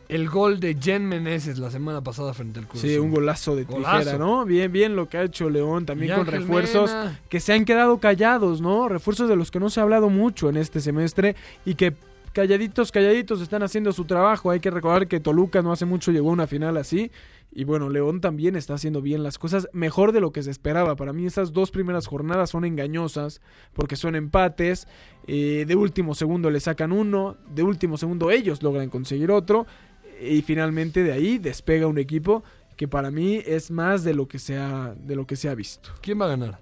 el gol de Jen Meneses la semana pasada frente al Cruz Sí, Azul. un golazo de Golazo. tijera, ¿no? Bien, bien lo que ha hecho León, también Y con Ángel refuerzos Mena. que se han quedado callados, ¿no? Refuerzos de los que no se ha hablado mucho en este semestre y que calladitos, calladitos están haciendo su trabajo. Hay que recordar que Toluca no hace mucho llegó a una final así. Y bueno, León también está haciendo bien las cosas, mejor de lo que se esperaba. Para mí esas dos primeras jornadas son engañosas porque son empates. Eh, de último segundo le sacan uno, de último segundo ellos logran conseguir otro. Y finalmente de ahí despega un equipo que para mí es más de lo que se ha, de lo que se ha visto. ¿Quién va a ganar?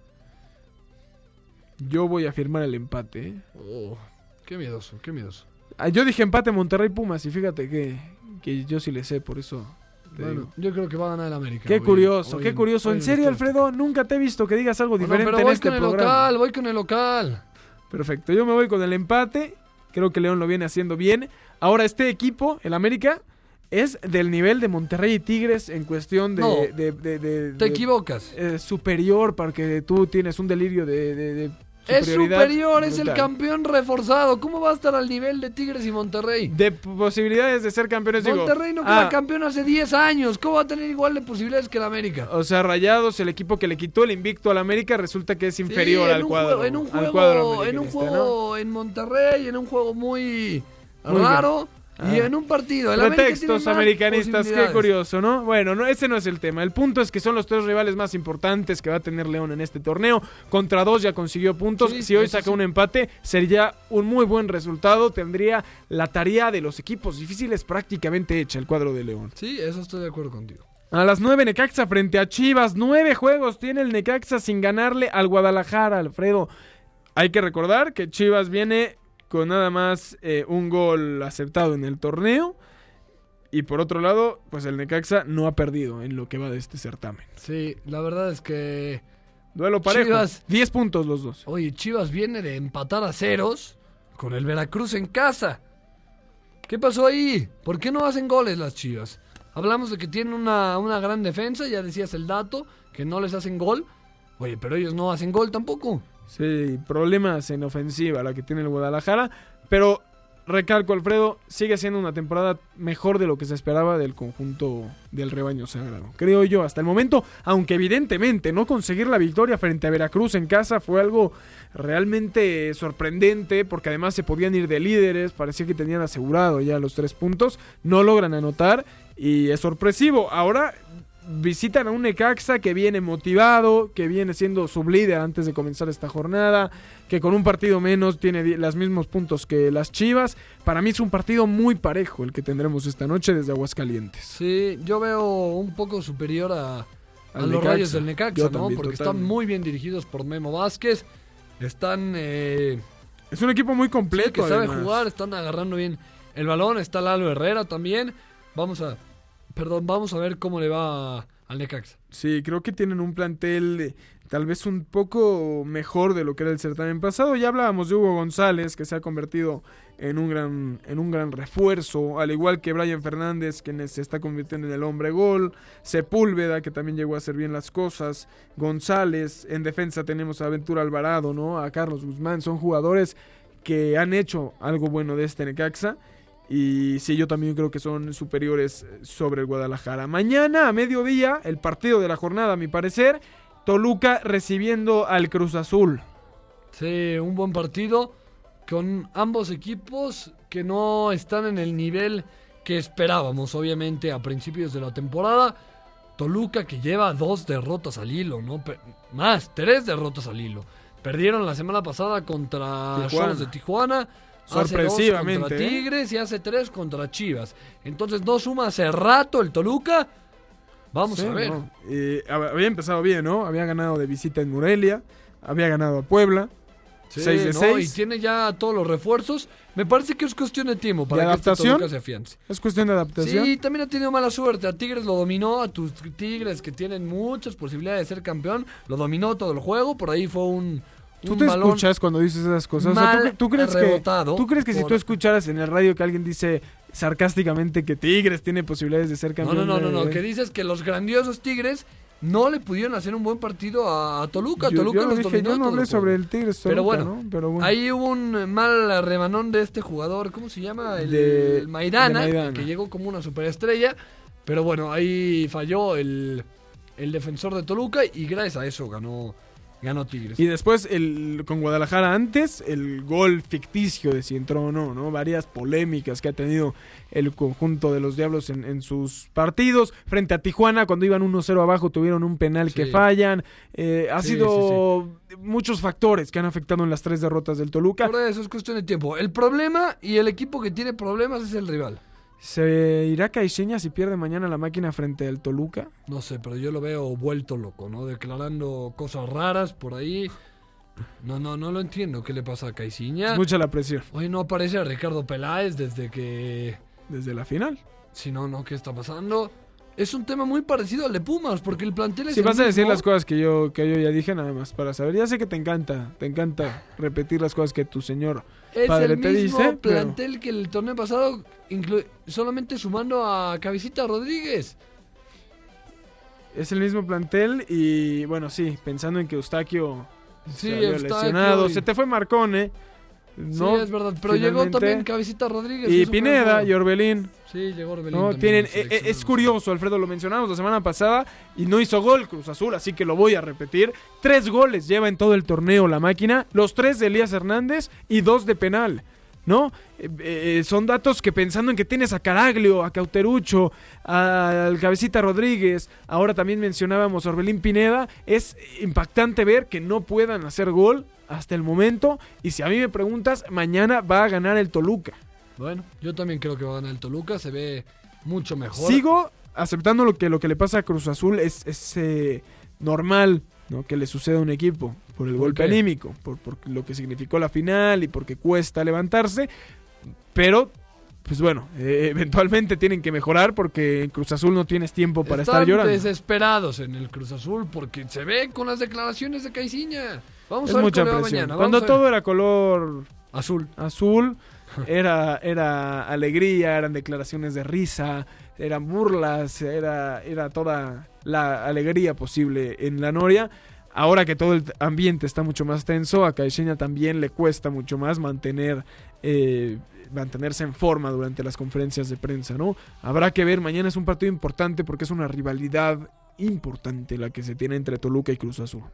Yo voy a firmar el empate. ¿eh? Oh, qué miedoso, qué miedoso. Ah, yo dije empate Monterrey-Pumas y fíjate que, que yo sí le sé, por eso te Bueno, digo. yo creo que va a ganar el América. Qué hoy- curioso, hoy qué en- curioso. hoy En en serio, este- Alfredo, nunca te he visto que digas algo Bueno, diferente pero en voy este con el programa. local, voy con el local. Perfecto, yo me voy con el empate. Creo que León lo viene haciendo bien. Ahora, este equipo, el América, es del nivel de Monterrey y Tigres en cuestión de... No, de- de- de- Te de- equivocas. eh, superior, porque tú tienes un delirio de, de- de Es superioridad superior, es el brutal. campeón reforzado. ¿Cómo va a estar al nivel de Tigres y Monterrey? De posibilidades de ser campeones, digo. Monterrey no queda ah, campeón hace diez años. ¿Cómo va a tener igual de posibilidades que el América? O sea, Rayados, el equipo que le quitó el invicto al América, resulta que es inferior Sí, en al un cuadro. juego- en un al juego, cuadro en un americanista, ¿no? juego en Monterrey, en un juego muy, Muy raro y Ah. en un partido. El América tiene Pretextos más americanistas, qué posibilidades. curioso, ¿no? Bueno, no, ese no es el tema. El punto es que son los tres rivales más importantes que va a tener León en este torneo. Contra dos ya consiguió puntos. Sí, si hoy eso saca sí. un empate, sería un muy buen resultado. Tendría la tarea de los equipos difíciles prácticamente hecha el cuadro de León. Sí, eso estoy de acuerdo contigo. A las nueve Necaxa frente a Chivas. Nueve juegos tiene el Necaxa sin ganarle al Guadalajara, Alfredo. Hay que recordar que Chivas viene con nada más eh, un gol aceptado en el torneo. Y por otro lado, pues el Necaxa no ha perdido en lo que va de este certamen. Sí, la verdad es que... Duelo parejo. Chivas. diez puntos los dos. Oye, Chivas viene de empatar a ceros con el Veracruz en casa. ¿Qué pasó ahí? ¿Por qué no hacen goles las Chivas? Hablamos de que tienen una, una gran defensa, ya decías el dato, que no les hacen gol. Oye, pero ellos no hacen gol tampoco. Sí, problemas en ofensiva la que tiene el Guadalajara. Pero recalco, Alfredo, sigue siendo una temporada mejor de lo que se esperaba del conjunto del rebaño sagrado. Creo yo, hasta el momento, aunque evidentemente no conseguir la victoria frente a Veracruz en casa fue algo realmente sorprendente, porque además se podían ir de líderes, parecía que tenían asegurado ya los tres puntos, no logran anotar y es sorpresivo. Ahora visitan a un Necaxa que viene motivado, que viene siendo sublíder antes de comenzar esta jornada, que con un partido menos tiene di- los mismos puntos que las Chivas. Para mí es un partido muy parejo el que tendremos esta noche desde Aguascalientes. Sí, yo veo un poco superior a, a Al los Necaxa. Rayos del Necaxa, Yo ¿no? también, Porque están totalmente. muy bien dirigidos por Memo Vázquez. Están... Eh, Es un equipo muy sí, completo. que sabe además. jugar, están agarrando bien el balón. Está Lalo Herrera también. Vamos a... Perdón, vamos a ver cómo le va a- al Necaxa. Sí, creo que tienen un plantel eh, tal vez un poco mejor de lo que era el certamen pasado. Ya hablábamos de Hugo González, que se ha convertido en un gran, en un gran refuerzo, al igual que Brian Fernández, quien se está convirtiendo en el hombre gol, Sepúlveda, que también llegó a hacer bien las cosas, González, en defensa tenemos a Ventura Alvarado, ¿no? A Carlos Guzmán, son jugadores que han hecho algo bueno de este Necaxa. Y sí, yo también creo que son superiores sobre el Guadalajara. Mañana a mediodía, el partido de la jornada, a mi parecer, Toluca recibiendo al Cruz Azul. Sí, un buen partido con ambos equipos que no están en el nivel que esperábamos, obviamente, a principios de la temporada. Toluca que lleva dos derrotas al hilo, ¿no? Pe- más, tres derrotas al hilo. Perdieron la semana pasada contra Tijuana. Cholos de Tijuana. Hace dos Sorpresivamente, contra ¿eh? Tigres y hace tres contra Chivas. Entonces no suma hace rato el Toluca. Vamos Sí, a ver. ¿no? Eh, hab- había empezado bien, ¿no? Había ganado de visita en Morelia, había ganado a Puebla. Sí, seis de no, seis. y tiene ya todos los refuerzos. Me parece que es cuestión de tiempo para ¿De que este adaptación? Toluca se afiance. Es cuestión de adaptación. Sí, también ha tenido mala suerte. A Tigres lo dominó, a tus Tigres que tienen muchas posibilidades de ser campeón, lo dominó todo el juego. Por ahí fue un, ¿Tú un te balón. escuchas cuando dices esas cosas? O sea, ¿tú, mal cre- tú crees que, rebotado ¿Tú crees que si por- tú escucharas en el radio que alguien dice sarcásticamente que Tigres tiene posibilidades de ser No, campeón? no, no, no, no, de- que dices que los grandiosos Tigres no le pudieron hacer un buen partido a, a Toluca. Yo, Toluca yo, no los dije, dominó yo no todo hablé el juego. sobre el Tigres Toluca, Pero bueno, ¿no? Pero bueno. ahí hubo un mal rebanón de este jugador, ¿cómo se llama? El, De- el Maidana, de Maidana. que llegó como una superestrella. Pero bueno, ahí falló el, el defensor de Toluca y gracias a eso ganó, ganó Tigres. Y después, el, con Guadalajara antes, el gol ficticio de si entró o no, ¿no? Varias polémicas que ha tenido el conjunto de los Diablos en, en sus partidos. Frente a Tijuana, cuando iban uno cero abajo, tuvieron un penal Sí. que fallan. Eh, ha Sí, sido muchos factores que han afectado en las tres derrotas del Toluca. Por eso es cuestión de tiempo. El problema y el equipo que tiene problemas es el rival. ¿Se irá Caixinha si pierde mañana la máquina frente al Toluca? No sé, pero yo lo veo vuelto loco, ¿no? Declarando cosas raras por ahí. No, no, no lo entiendo. ¿Qué le pasa a Caixinha? Es mucha la presión Hoy no aparece a Ricardo Peláez desde que... desde la final. Si no, no, ¿qué está pasando? Es un tema muy parecido al de Pumas, porque el plantel es Si el vas a decir mismo. las cosas que yo, que yo ya dije, nada más para saber. Ya sé que te encanta, te encanta repetir las cosas que tu señor Es padre el te mismo dice. pero- plantel que el torneo pasado, inclu- solamente sumando a Cabecita Rodríguez. Es el mismo plantel y bueno, sí, pensando en que Eustaquio Sí, se había Eustaquio lesionado. y- Se te fue Marcone, ¿no? Sí, es verdad, pero llegó Finalmente. también Cabecita Rodríguez. Y hizo un buen Pineda juego. y Orbelín. Sí, llegó Orbelín ¿no? también Tienen, en eh, selección. eh, es curioso, Alfredo, lo mencionamos la semana pasada y no hizo gol Cruz Azul, así que lo voy a repetir. Tres goles lleva en todo el torneo la máquina, los tres de Elías Hernández y dos de penal, ¿no? Eh, eh, son datos que pensando en que tienes a Caraglio, a Cauterucho, al Cabecita Rodríguez, ahora también mencionábamos a Orbelín Pineda, es impactante ver que no puedan hacer gol hasta el momento y si a mí me preguntas, mañana va a ganar el Toluca. Bueno, yo también creo que va a ganar el Toluca, se ve mucho mejor. Sigo aceptando lo que lo que le pasa a Cruz Azul es, es eh, normal, ¿no? Que le suceda a un equipo por el ¿Por golpe qué? anímico, por, por lo que significó la final y porque cuesta levantarse, pero pues bueno, eh, eventualmente tienen que mejorar porque en Cruz Azul no tienes tiempo para Están estar llorando. desesperados en el Cruz Azul porque se ven con las declaraciones de Caixinha. Vamos Es a ver mucha cómo le va presión. mañana. Cuando vamos a ver. todo era color Azul. azul, era, era alegría, eran declaraciones de risa, eran burlas, era, era toda la alegría posible en la Noria. Ahora que todo el ambiente está mucho más tenso, a Caixinha también le cuesta mucho más mantener eh, mantenerse en forma durante las conferencias de prensa, ¿no? Habrá que ver, mañana es un partido importante porque es una rivalidad importante la que se tiene entre Toluca y Cruz Azul.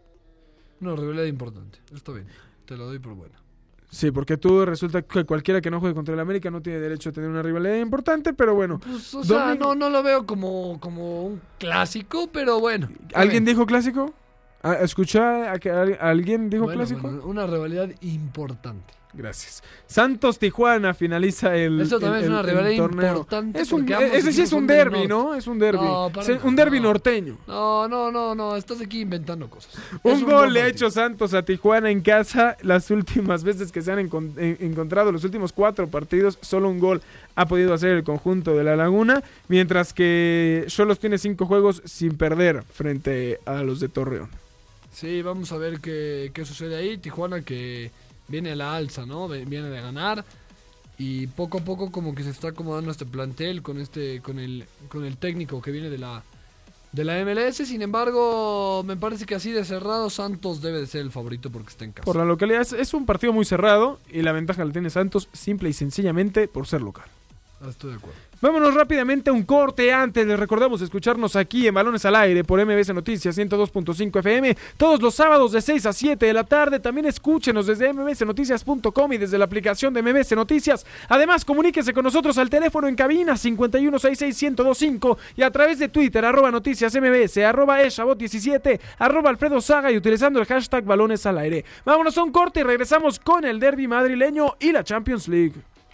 Una rivalidad importante. Está bien. Te lo doy por buena. Sí, porque tú resulta que cualquiera que no juegue contra el América no tiene derecho a tener una rivalidad importante, pero bueno. Pues, o sea, Domingo- no, no lo veo como, como un clásico, pero bueno. ¿Alguien Está dijo clásico? ¿A- ¿Escuchá a que al- alguien dijo bien. Bueno, clásico? bueno, una rivalidad importante. Gracias. Santos Tijuana finaliza el Eso también el- es una el- rivalidad el torneo. importante Es un, porque ambos ese sí equipos es un son del derby, norte. ¿no? Es un derby. No, para Se- nada, un derby no. norteño. No, no, no, no. Estás aquí inventando cosas. Un Es gol buen le ha partido. hecho Santos a Tijuana en casa las últimas veces que se han encon- en- encontrado, los últimos cuatro partidos, solo un gol ha podido hacer el conjunto de La Laguna, mientras que Xolos tiene cinco juegos sin perder frente a los de Torreón. Sí, vamos a ver qué, qué sucede ahí. Tijuana que viene a la alza, ¿no? Ve- Viene de ganar. Y poco a poco como que se está acomodando este plantel con este con el con el técnico que viene de la de la M L S. Sin embargo, me parece que así de cerrado Santos debe de ser el favorito porque está en casa. Por la localidad es, es un partido muy cerrado y la ventaja la tiene Santos simple y sencillamente por ser local. Ah, estoy de acuerdo. Vámonos rápidamente a un corte antes. Les recordamos escucharnos aquí en Balones al Aire por M B C Noticias ciento dos punto cinco F M todos los sábados de seis a siete de la tarde. También escúchenos desde m b c noticias punto com y desde la aplicación de M B C Noticias. Además, comuníquese con nosotros al teléfono en cabina cincuenta y uno sesenta y seis, ciento veinticinco y a través de Twitter, arroba noticias mbs, arroba eshabot diecisiete, arroba Alfredo Saga y utilizando el hashtag Balones al Aire. Vámonos a un corte y regresamos con el derbi madrileño y la Champions League.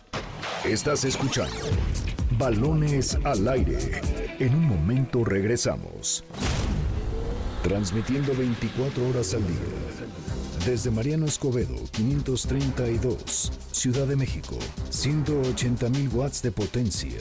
Estás escuchando Balones al Aire. En un momento regresamos. Transmitiendo veinticuatro horas al día. Desde Mariano Escobedo, quinientos treinta y dos, Ciudad de México, ciento ochenta mil watts de potencia.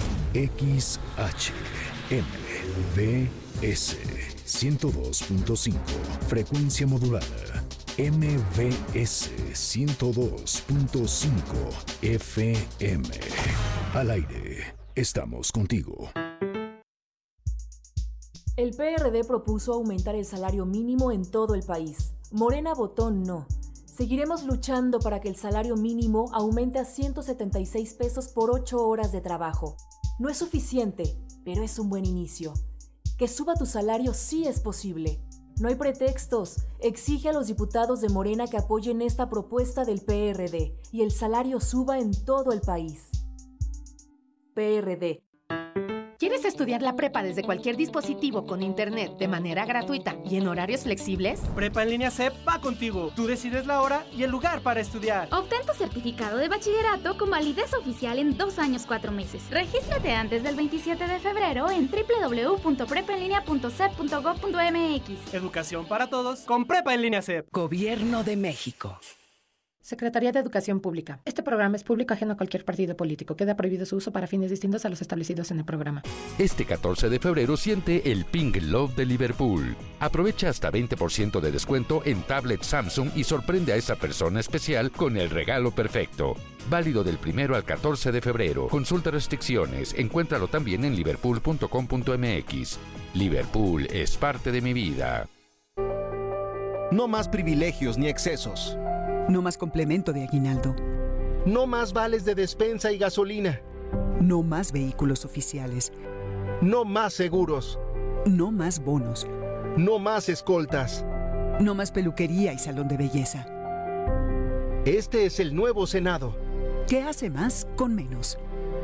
X H M V S ciento dos punto cinco, frecuencia modulada. M V S ciento dos punto cinco F M. Al aire, estamos contigo. El P R D propuso aumentar el salario mínimo en todo el país. Morena votó no. Seguiremos luchando para que el salario mínimo aumente a ciento setenta y seis pesos por ocho horas de trabajo. No es suficiente, pero es un buen inicio. Que suba tu salario sí es posible. No hay pretextos. Exige a los diputados de Morena que apoyen esta propuesta del P R D y el salario suba en todo el país. P R D. ¿Quieres estudiar la prepa desde cualquier dispositivo con internet de manera gratuita y en horarios flexibles? Prepa en línea C E P va contigo. Tú decides la hora y el lugar para estudiar. Obtén tu certificado de bachillerato con validez oficial en dos años cuatro meses. Regístrate antes del veintisiete de febrero en doble u doble u doble u punto prepa en línea punto c e p punto gob punto m x. Educación para todos con Prepa en línea C E P. Gobierno de México. Secretaría de Educación Pública. Este programa es público ajeno a cualquier partido político. Queda prohibido su uso para fines distintos a los establecidos en el programa. Este catorce de febrero siente el Pink Love de Liverpool. Aprovecha hasta veinte por ciento de descuento en tablet Samsung y sorprende a esa persona especial con el regalo perfecto. Válido del primero al catorce de febrero. Consulta restricciones. Encuéntralo también en liverpool punto com punto m x. Liverpool es parte de mi vida. No más privilegios ni excesos. No más complemento de aguinaldo. No más vales de despensa y gasolina. No más vehículos oficiales. No más seguros. No más bonos. No más escoltas. No más peluquería y salón de belleza. Este es el nuevo Senado. ¿Qué hace más con menos?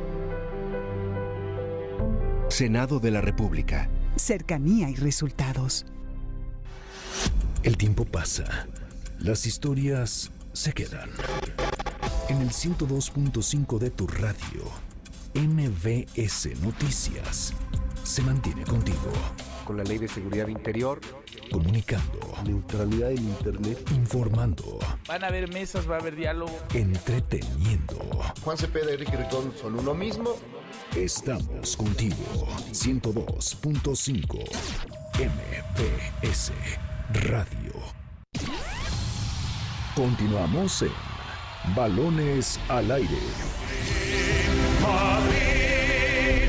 Senado de la República. Cercanía y resultados. El tiempo pasa. Las historias se quedan. En el ciento dos punto cinco de tu radio, M V S Noticias se mantiene contigo. Con la Ley de Seguridad Interior. Comunicando. Neutralidad en Internet. Informando. Van a haber mesas, va a haber diálogo. Entreteniendo. Juan Cepeda y Ricky Ricón son uno mismo. Estamos contigo. ciento dos punto cinco M V S Radio. Continuamos en Balones al Aire. Madrid,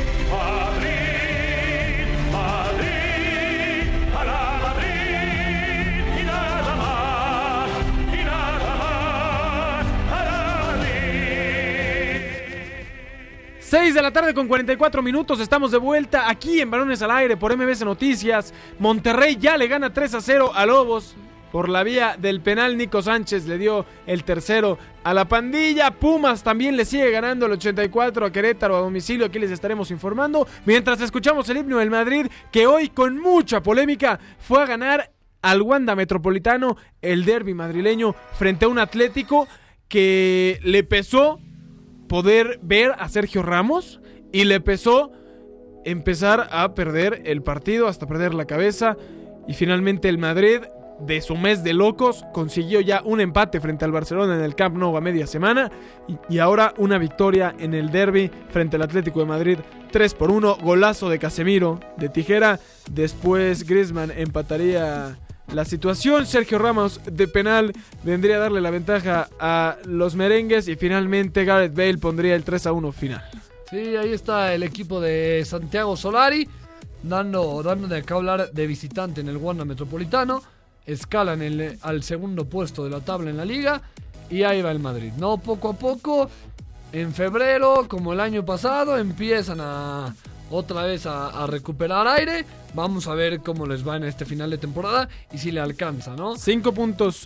Madrid, Madrid, para Madrid, y nada más, y nada más, para Madrid. seis de la tarde con cuarenta y cuatro minutos, estamos de vuelta aquí en Balones al Aire por M V S Noticias. Monterrey ya le gana tres a cero a Lobos. Por la vía del penal, Nico Sánchez le dio el tercero a la pandilla. Pumas también le sigue ganando el ochenta y cuatro a Querétaro a domicilio. Aquí les estaremos informando. Mientras escuchamos el himno del Madrid, que hoy con mucha polémica fue a ganar al Wanda Metropolitano el derbi madrileño frente a un Atlético que le pesó poder ver a Sergio Ramos y le pesó empezar a perder el partido hasta perder la cabeza. Y finalmente el Madrid, de su mes de locos, consiguió ya un empate frente al Barcelona en el Camp Nou a media semana y, y ahora una victoria en el derbi frente al Atlético de Madrid tres por uno, golazo de Casemiro de tijera. Después Griezmann empataría la situación, Sergio Ramos de penal vendría a darle la ventaja a los merengues y finalmente Gareth Bale pondría el tres a uno final. Sí, ahí está el equipo de Santiago Solari dando, dando de acá hablar de visitante en el Wanda Metropolitano. Escalan el, al segundo puesto de la tabla en la liga y ahí va el Madrid, ¿no? Poco a poco, en febrero, como el año pasado, empiezan a otra vez a, a recuperar aire. Vamos a ver cómo les va en este final de temporada y si le alcanza, ¿no? Cinco puntos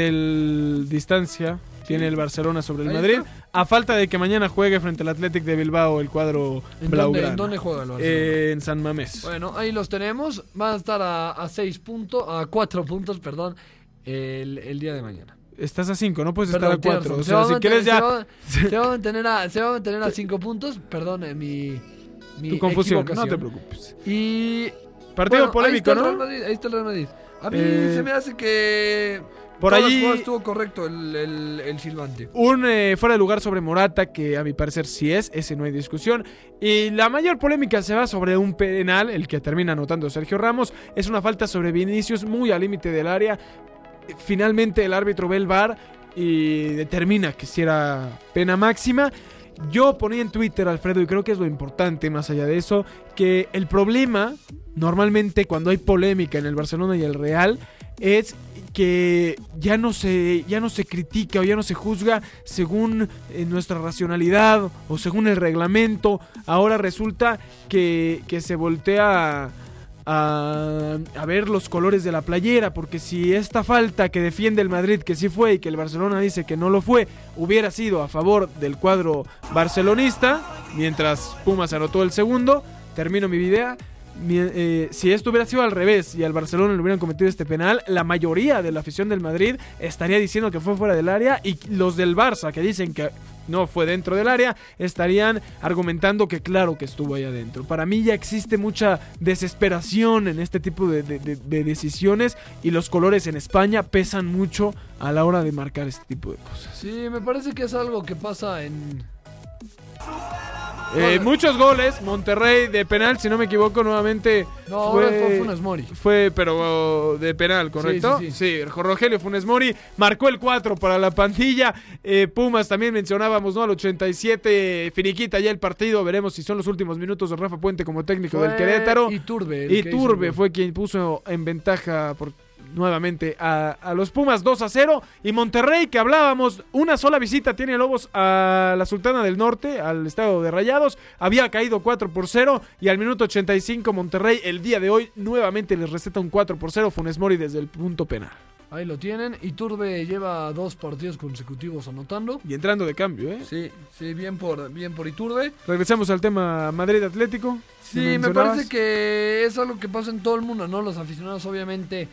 de distancia tiene el Barcelona sobre el Ahí Madrid, está. a falta de que mañana juegue frente al Athletic de Bilbao el cuadro ¿En blaugrana. dónde, ¿En dónde juega el Barcelona? Eh, en San Mamés. Bueno, ahí los tenemos. Van a estar a, a seis puntos, a cuatro puntos, perdón, el, el día de mañana. Estás a cinco, no puedes Perdón, estar a cuatro. O se sea, va a si mantener- quieres ya... Se va, se va a mantener a, se va a mantener a cinco puntos, perdón, eh, mi, mi Tu confusión, equivocación. no te preocupes. Y... Partido polémico, ahí está el ¿no? Real Madrid, ahí está el Real Madrid. A mí Eh, se me hace que... por todas las allí- jugadas estuvo correcto el, el, el silbante. Un eh, fuera de lugar sobre Morata, que a mi parecer sí es, ese no hay discusión. Y la mayor polémica se va sobre un penal, el que termina anotando Sergio Ramos. Es una falta sobre Vinicius muy al límite del área. Finalmente el árbitro ve el V A R y determina que si era pena máxima. Yo ponía en Twitter, Alfredo, y creo que es lo importante más allá de eso, que el problema, normalmente cuando hay polémica en el Barcelona y el Real, es que ya no se ya no se critica o ya no se juzga según eh, nuestra racionalidad o según el reglamento. Ahora resulta que, que se voltea a, a ver los colores de la playera, porque si esta falta que defiende el Madrid, que sí fue, y que el Barcelona dice que no lo fue, hubiera sido a favor del cuadro barcelonista, mientras Pumas anotó el segundo, termino mi video. Eh, si esto hubiera sido al revés y al Barcelona le hubieran cometido este penal, la mayoría de la afición del Madrid estaría diciendo que fue fuera del área, y los del Barça, que dicen que no fue dentro del área, estarían argumentando que claro que estuvo ahí adentro. Para mí ya existe mucha desesperación en este tipo de, de, de, de decisiones, y los colores en España pesan mucho a la hora de marcar este tipo de cosas. Sí, me parece que es algo que pasa en... Eh, muchos goles, Monterrey de penal, si no me equivoco, nuevamente. No, fue, ahora fue Funes Mori. Fue, pero de penal, ¿correcto? Sí, sí, sí. sí Rogelio Funes Mori marcó el cuatro para la pandilla. Eh, Pumas también mencionábamos, ¿no? Al ochenta y siete, finiquita ya el partido. Veremos si son los últimos minutos de Rafa Puente como técnico fue del Querétaro. Iturbe. Iturbe fue quien puso en ventaja por... nuevamente a, a los Pumas dos a cero. Y Monterrey, que hablábamos, una sola visita tiene Lobos a la Sultana del Norte, al estado de Rayados, había caído cuatro por cero, y al minuto ochenta y cinco Monterrey el día de hoy nuevamente les receta un cuatro por cero, Funes Mori desde el punto penal. Ahí lo tienen. Iturbe lleva dos partidos consecutivos anotando. Y entrando de cambio, ¿eh? Sí, sí, bien por, bien por Iturbe. Regresamos al tema Madrid Atlético. Sí, me, me parece que es algo que pasa en todo el mundo, ¿no? Los aficionados obviamente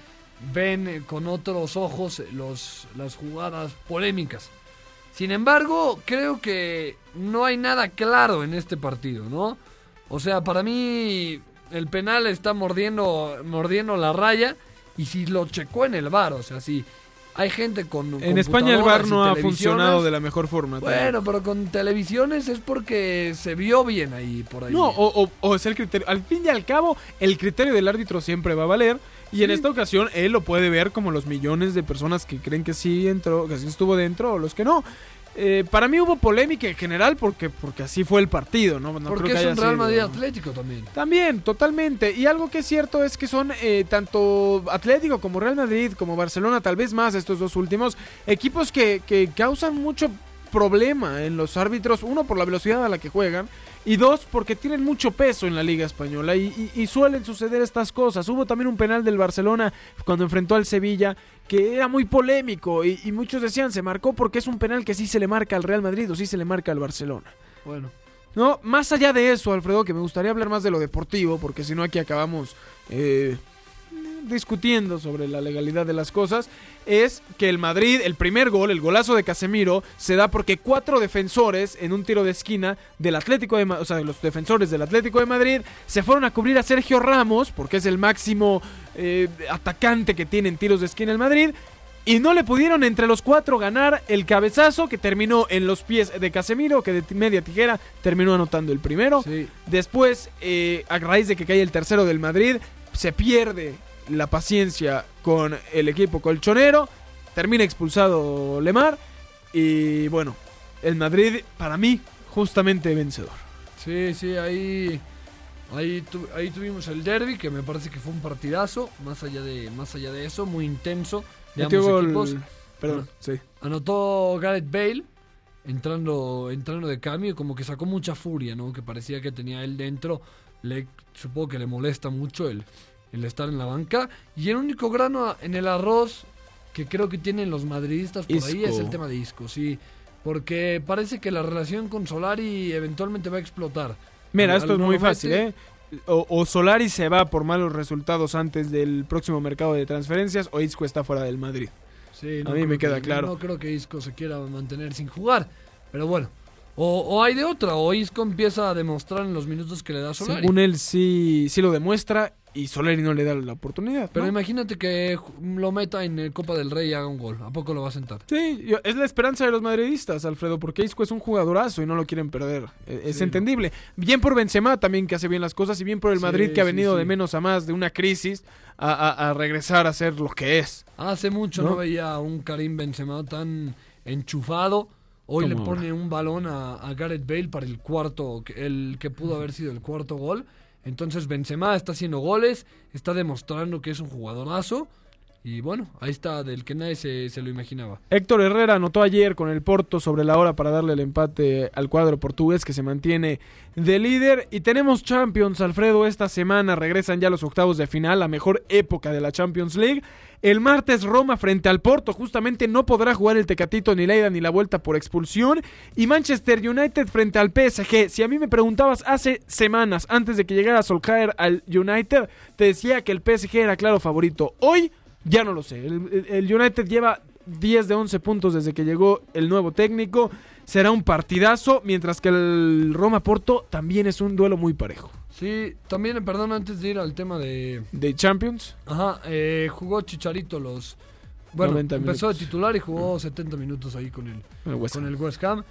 ven con otros ojos los, las jugadas polémicas. Sin embargo, creo que no hay nada claro en este partido, ¿no? O sea, para mí el penal está mordiendo, mordiendo la raya, y si lo checó en el V A R, o sea, si hay gente con en España el V A R no ha funcionado de la mejor forma. Bueno, también. Pero con televisiones es porque se vio bien ahí, por ahí. No, o, o, o es el criterio. Al fin y al cabo, el criterio del árbitro siempre va a valer. Y sí. En esta ocasión él lo puede ver como los millones de personas que creen que sí entró, que sí estuvo dentro, o los que no. Eh, para mí hubo polémica en general porque, porque así fue el partido, ¿no? no porque creo que es un Real sido, Madrid ¿no? Atlético también. También, totalmente. Y algo que es cierto es que son eh, tanto Atlético como Real Madrid, como Barcelona, tal vez más estos dos últimos, equipos que, que causan mucho problema en los árbitros. Uno, por la velocidad a la que juegan. Y dos, porque tienen mucho peso en la Liga Española y, y, y suelen suceder estas cosas. Hubo también un penal del Barcelona cuando enfrentó al Sevilla que era muy polémico y, y muchos decían se marcó porque es un penal que sí se le marca al Real Madrid o sí se le marca al Barcelona. Bueno. No, más allá de eso, Alfredo, que me gustaría hablar más de lo deportivo, porque si no aquí acabamos eh, discutiendo sobre la legalidad de las cosas, es que el Madrid, el primer gol, el golazo de Casemiro, se da porque cuatro defensores en un tiro de esquina del Atlético de Madrid, o sea, los defensores del Atlético de Madrid, se fueron a cubrir a Sergio Ramos, porque es el máximo eh, atacante que tiene en tiros de esquina el Madrid, y no le pudieron entre los cuatro ganar el cabezazo que terminó en los pies de Casemiro, que de media tijera terminó anotando el primero. Sí. Después, eh, a raíz de que cae el tercero del Madrid, se pierde la paciencia con el equipo colchonero, termina expulsado Lemar y bueno, el Madrid para mí justamente vencedor. Sí, sí, ahí ahí, tu, ahí tuvimos el derbi, que me parece que fue un partidazo, más allá de más allá de eso, muy intenso de ambos gol, equipos. Perdón, sí. Anotó Gareth Bale entrando entrando de cambio, como que sacó mucha furia, ¿no? Que parecía que tenía él dentro, le supongo que le molesta mucho el el estar en la banca. Y el único grano en el arroz que creo que tienen los madridistas por Isco. ahí es el tema de Isco, sí. Porque parece que la relación con Solari eventualmente va a explotar. Mira, Al, esto al es muy nuevamente... fácil, ¿eh? O, o Solari se va por malos resultados antes del próximo mercado de transferencias, o Isco está fuera del Madrid. Sí, a mí me queda que, claro. No creo que Isco se quiera mantener sin jugar, pero bueno. O, o hay de otra, o Isco empieza a demostrar en los minutos que le da Solari. Según él sí, sí lo demuestra y Solari no le da la oportunidad. Pero ¿no? Imagínate que lo meta en el Copa del Rey y haga un gol. ¿A poco lo va a sentar? Sí, yo, es la esperanza de los madridistas, Alfredo, porque Isco es un jugadorazo y no lo quieren perder. Es sí, entendible. No. Bien por Benzema también, que hace bien las cosas, y bien por el Madrid, sí, que ha venido sí, sí. de menos a más, de una crisis, a, a, a regresar a ser lo que es. Hace mucho no, no veía a un Karim Benzema tan enchufado. Hoy le ¿Cómo pone un balón a, a Gareth Bale para el cuarto, el que pudo haber sido el cuarto gol. Entonces Benzema está haciendo goles, está demostrando que es un jugadorazo. Y bueno, ahí está, del que nadie se, se lo imaginaba. Héctor Herrera anotó ayer con el Porto sobre la hora para darle el empate al cuadro portugués, que se mantiene de líder. Y tenemos Champions, Alfredo, esta semana regresan ya los octavos de final, la mejor época de la Champions League. El martes Roma frente al Porto, justamente no podrá jugar el Tecatito ni la ida ni la vuelta por expulsión. Y Manchester United frente al P S G. Si a mí me preguntabas hace semanas, antes de que llegara Solskjaer al United, te decía que el P S G era claro favorito. Hoy ya no lo sé. El, el United lleva diez de once puntos desde que llegó el nuevo técnico. Será un partidazo, mientras que el Roma-Porto también es un duelo muy parejo. Sí, también, perdón, antes de ir al tema de... ¿De Champions? Ajá, eh, jugó Chicharito los... Bueno, empezó minutos. de titular y jugó setenta minutos ahí con el, el West con el West Ham.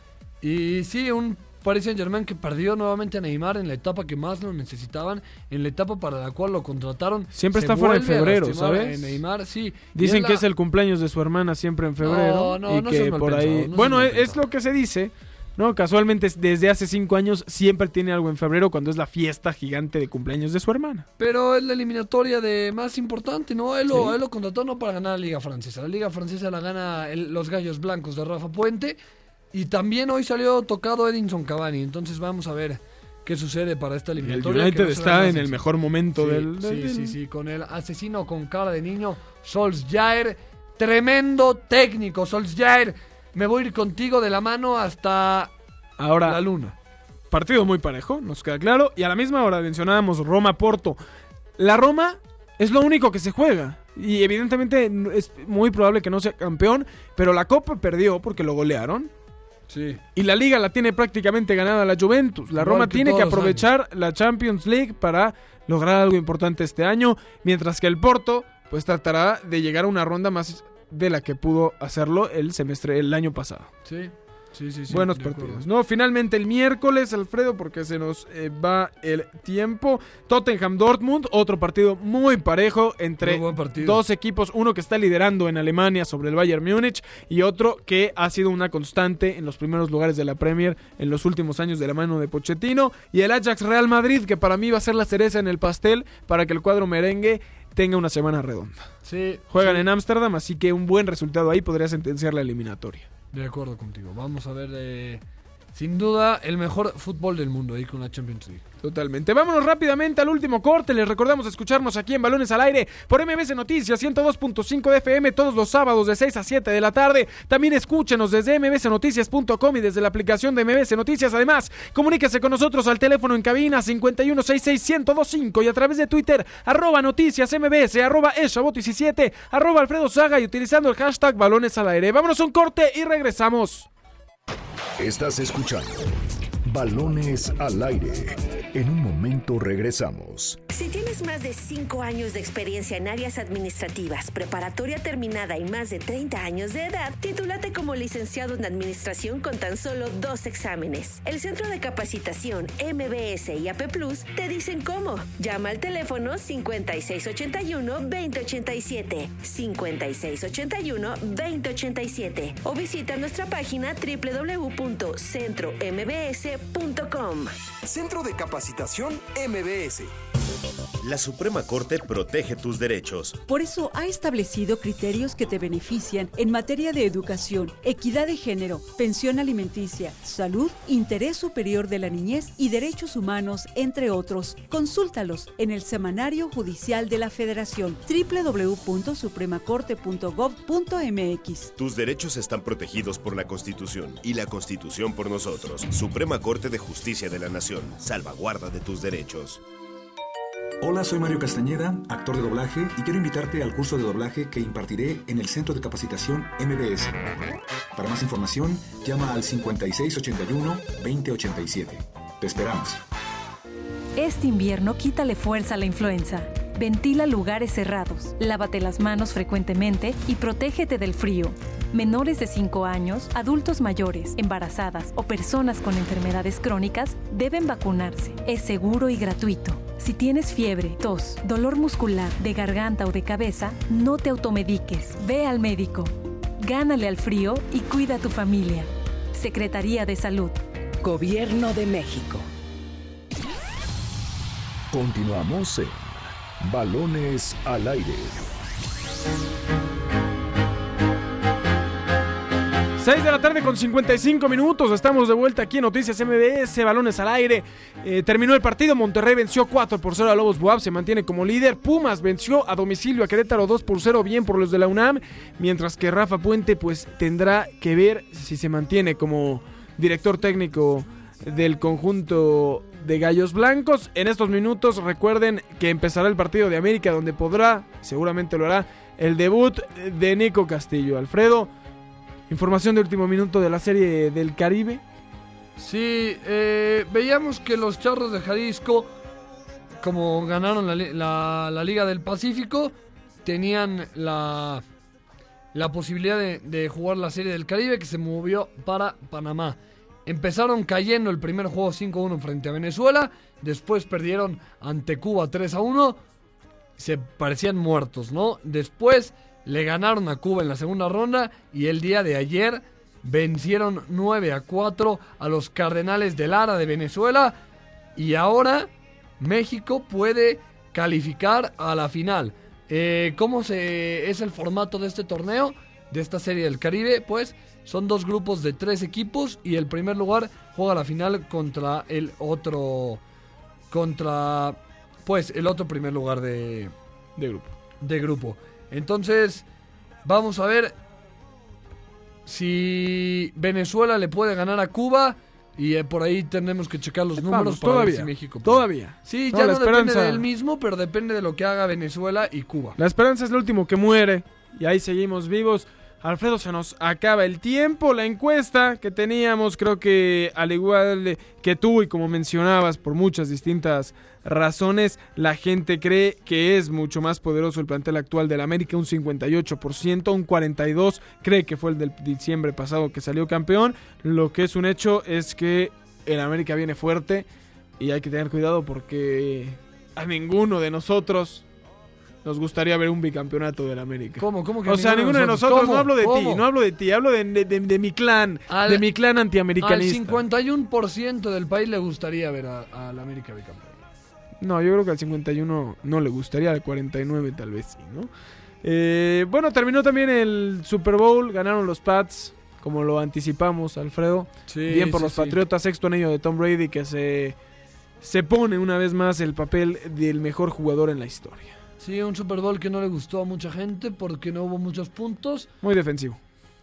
Y sí, un Paris Saint-Germain que perdió nuevamente a Neymar en la etapa que más lo necesitaban, en la etapa para la cual lo contrataron. Siempre está fuera en febrero, ¿sabes? Neymar, sí. Dicen la... que es el cumpleaños de su hermana siempre en febrero. No, no, y no que por ahí... pensado, no bueno, es, es lo que se dice, ¿no? Casualmente desde hace cinco años siempre tiene algo en febrero cuando es la fiesta gigante de cumpleaños de su hermana. Pero es la eliminatoria de más importante, ¿no? Él, Sí. lo, él lo contrató no para ganar la Liga Francesa. La Liga Francesa la gana el- los Gallos Blancos de Rafa Puente. Y también hoy salió tocado Edinson Cavani. Entonces vamos a ver qué sucede para esta El eliminatoria. United que no será está más en el sencillo. mejor momento Sí, del, sí, del- sí, sí, con el asesino con cara de niño, Solskjaer, tremendo técnico, Solskjaer. Me voy a ir contigo de la mano hasta Ahora, la luna. partido muy parejo, nos queda claro. Y a la misma hora mencionábamos Roma-Porto. La Roma es lo único que se juega. Y evidentemente no- es muy probable que no sea campeón. Pero la Copa perdió porque lo golearon. Sí. Y la Liga la tiene prácticamente ganada la Juventus. La Igual Roma que tiene que todos los aprovechar la Champions League para lograr algo importante este año. Mientras que el Porto pues tratará de llegar a una ronda más de la que pudo hacerlo el semestre, el año pasado. Sí, sí, sí. sí, Buenos de partidos. acuerdo. No, finalmente el miércoles, Alfredo, porque se nos eh, va el tiempo. Tottenham-Dortmund, otro partido muy parejo entre Muy buen partido. dos equipos. Uno que está liderando en Alemania sobre el Bayern Múnich y otro que ha sido una constante en los primeros lugares de la Premier en los últimos años de la mano de Pochettino. Y el Ajax-Real Madrid, que para mí va a ser la cereza en el pastel para que el cuadro merengue tenga una semana redonda. Sí. Juegan sí. en Ámsterdam, así que un buen resultado ahí podría sentenciar la eliminatoria. De acuerdo contigo. Vamos a ver, eh, sin duda, el mejor fútbol del mundo ahí con la Champions League. Totalmente. Vámonos rápidamente al último corte. Les recordamos escucharnos aquí en Balones al Aire por M B C Noticias ciento dos punto cinco de F M todos los sábados de seis a siete de la tarde. También escúchenos desde m b c noticias punto com y desde la aplicación de M B C Noticias. Además, comuníquese con nosotros al teléfono en cabina cincuenta y uno sesenta y seis, ciento veinticinco y a través de Twitter, arroba noticias mbs, arroba eshabot diecisiete, arroba Alfredo Saga y utilizando el hashtag Balones al Aire. Vámonos a un corte y regresamos. Estás escuchando Balones al Aire. En un momento regresamos. Si tienes más de cinco años de experiencia en áreas administrativas, preparatoria terminada y más de treinta años de edad, titúlate como licenciado en administración con tan solo dos exámenes. El Centro de Capacitación M B S y A P Plus te dicen cómo. Llama al teléfono cincuenta y seis ochenta y uno, veinte ochenta y siete, cincuenta y seis ochenta y uno, veinte ochenta y siete o visita nuestra página doble u doble u doble u punto centro m b s punto com. Centro de Capacitación M B S. La Suprema Corte protege tus derechos. Por eso ha establecido criterios que te benefician en materia de educación, equidad de género, pensión alimenticia, salud, interés superior de la niñez y derechos humanos, entre otros. Consúltalos en el Semanario Judicial de la Federación, doble u doble u doble u punto suprema corte punto gov punto m x. Tus derechos están protegidos por la Constitución y la Constitución por nosotros. Suprema Corte de Justicia de la Nación. Salvaguarda de tus derechos. Hola, soy Mario Castañeda, actor de doblaje, y quiero invitarte al curso de doblaje que impartiré en el Centro de Capacitación M B S. Para más información, llama al cincuenta y seis ochenta y uno, veinte ochenta y siete. Te esperamos. Este invierno quítale fuerza a la influenza. Ventila lugares cerrados, lávate las manos frecuentemente y protégete del frío. Menores de cinco años, adultos mayores, embarazadas o personas con enfermedades crónicas deben vacunarse. Es seguro y gratuito. Si tienes fiebre, tos, dolor muscular, de garganta o de cabeza, no te automediques. Ve al médico. Gánale al frío y cuida a tu familia. Secretaría de Salud. Gobierno de México. Continuamos en Balones al Aire. seis de la tarde con cincuenta y cinco minutos. Estamos de vuelta aquí en Noticias M B S, Balones al Aire. Eh, terminó el partido. Monterrey venció cuatro por cero a Lobos B U A P. Se mantiene como líder. Pumas venció a domicilio a Querétaro dos por cero. Bien por los de la UNAM. Mientras que Rafa Puente pues tendrá que ver si se mantiene como director técnico del conjunto de Gallos Blancos. En estos minutos recuerden que empezará el partido de América, donde podrá, seguramente lo hará, el debut de Nico Castillo. Alfredo, información de último minuto de la Serie del Caribe. Sí, eh, veíamos que los Charros de Jalisco, como ganaron la, la, la Liga del Pacífico, tenían la, la posibilidad de, de jugar la Serie del Caribe, que se movió para Panamá. Empezaron cayendo el primer juego cinco a uno frente a Venezuela, después perdieron ante Cuba tres a uno, se parecían muertos, ¿no? Después le ganaron a Cuba en la segunda ronda y el día de ayer vencieron nueve a cuatro a los Cardenales de Lara de Venezuela y ahora México puede calificar a la final. Eh, ¿Cómo se es el formato de este torneo, de esta Serie del Caribe? Pues son dos grupos de tres equipos y el primer lugar juega la final contra el otro, contra pues el otro primer lugar de, de grupo. De grupo. Entonces, vamos a ver si Venezuela le puede ganar a Cuba y eh, por ahí tenemos que checar los números. Vamos, para todavía, ver si México puede. Todavía. Sí, no, ya no esperanza... depende del mismo, pero depende de lo que haga Venezuela y Cuba. La esperanza es lo último que muere y ahí seguimos vivos. Alfredo, se nos acaba el tiempo. La encuesta que teníamos, creo que al igual que tú y como mencionabas, por muchas distintas razones, la gente cree que es mucho más poderoso el plantel actual del América, un cincuenta y ocho por ciento, un cuarenta y dos por ciento cree que fue el del diciembre pasado que salió campeón. Lo que es un hecho es que el América viene fuerte y hay que tener cuidado porque a ninguno de nosotros nos gustaría ver un bicampeonato del América. ¿Cómo? ¿Cómo que o sea, ninguno de nosotros, ¿Cómo? no hablo de ¿Cómo? ti, no hablo de ti, hablo de, de, de, de mi clan, al, de mi clan antiamericanista. Al cincuenta y uno por ciento del país le gustaría ver al América bicampeón. No, yo creo que al cincuenta y uno no le gustaría, al cuarenta y nueve tal vez sí, ¿no? Eh, bueno, terminó también el Super Bowl, ganaron los Pats, como lo anticipamos, Alfredo. Sí, Bien por sí, los sí. Patriotas, sexto anillo de Tom Brady, que se, se pone una vez más el papel del mejor jugador en la historia. Sí, un Super Bowl que no le gustó a mucha gente porque no hubo muchos puntos. Muy defensivo.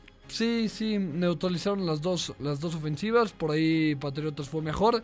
Sí, sí, neutralizaron las dos, las dos ofensivas, por ahí Patriotas fue mejor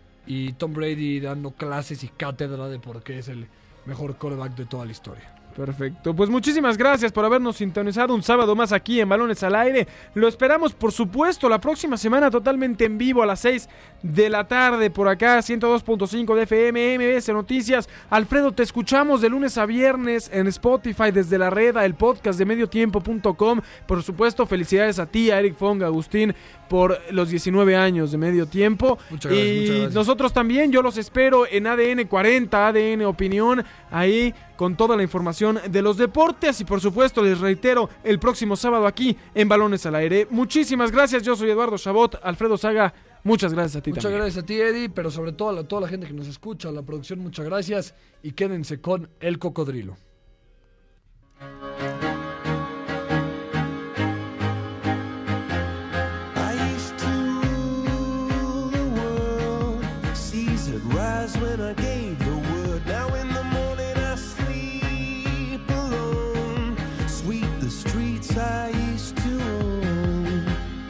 y Tom Brady dando clases y cátedra de por qué es el mejor quarterback de toda la historia. Perfecto, pues muchísimas gracias por habernos sintonizado un sábado más aquí en Balones al Aire. Lo esperamos, por supuesto, la próxima semana totalmente en vivo a las seis de la tarde por acá, ciento dos punto cinco de F M, M B S Noticias. Alfredo, te escuchamos de lunes a viernes en Spotify, desde la Reda, el podcast de mediotiempo punto com. Por supuesto, felicidades a ti, a Eric Fong, a Agustín, por los diecinueve años de Medio Tiempo. Muchas gracias, y muchas gracias. Nosotros también, yo los espero en A D N cuarenta, A D N Opinión, ahí con toda la información de los deportes. Y por supuesto, les reitero, el próximo sábado aquí en Balones al Aire. Muchísimas gracias, yo soy Eduardo Chabot. Alfredo Saga, muchas gracias a ti Muchas también. gracias a ti, Eddie, pero sobre todo a la, toda la gente que nos escucha, a la producción, muchas gracias. Y quédense con El Cocodrilo. When I gave the word, now in the morning I sleep alone. Sweep the streets I used to own.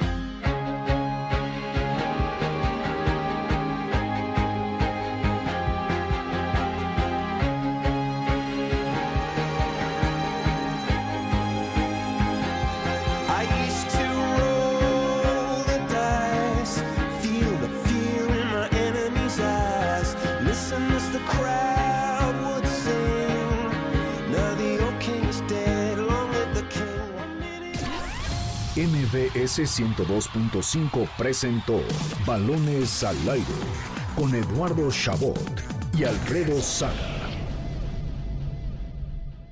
I used to roll the dice, feel the fear in my enemy's eyes. Listen as the crowd would sing. Now the old king is dead, long live the king. M B S ciento dos punto cinco presentó Balones al Aire con Eduardo Chabot y Alfredo Saga.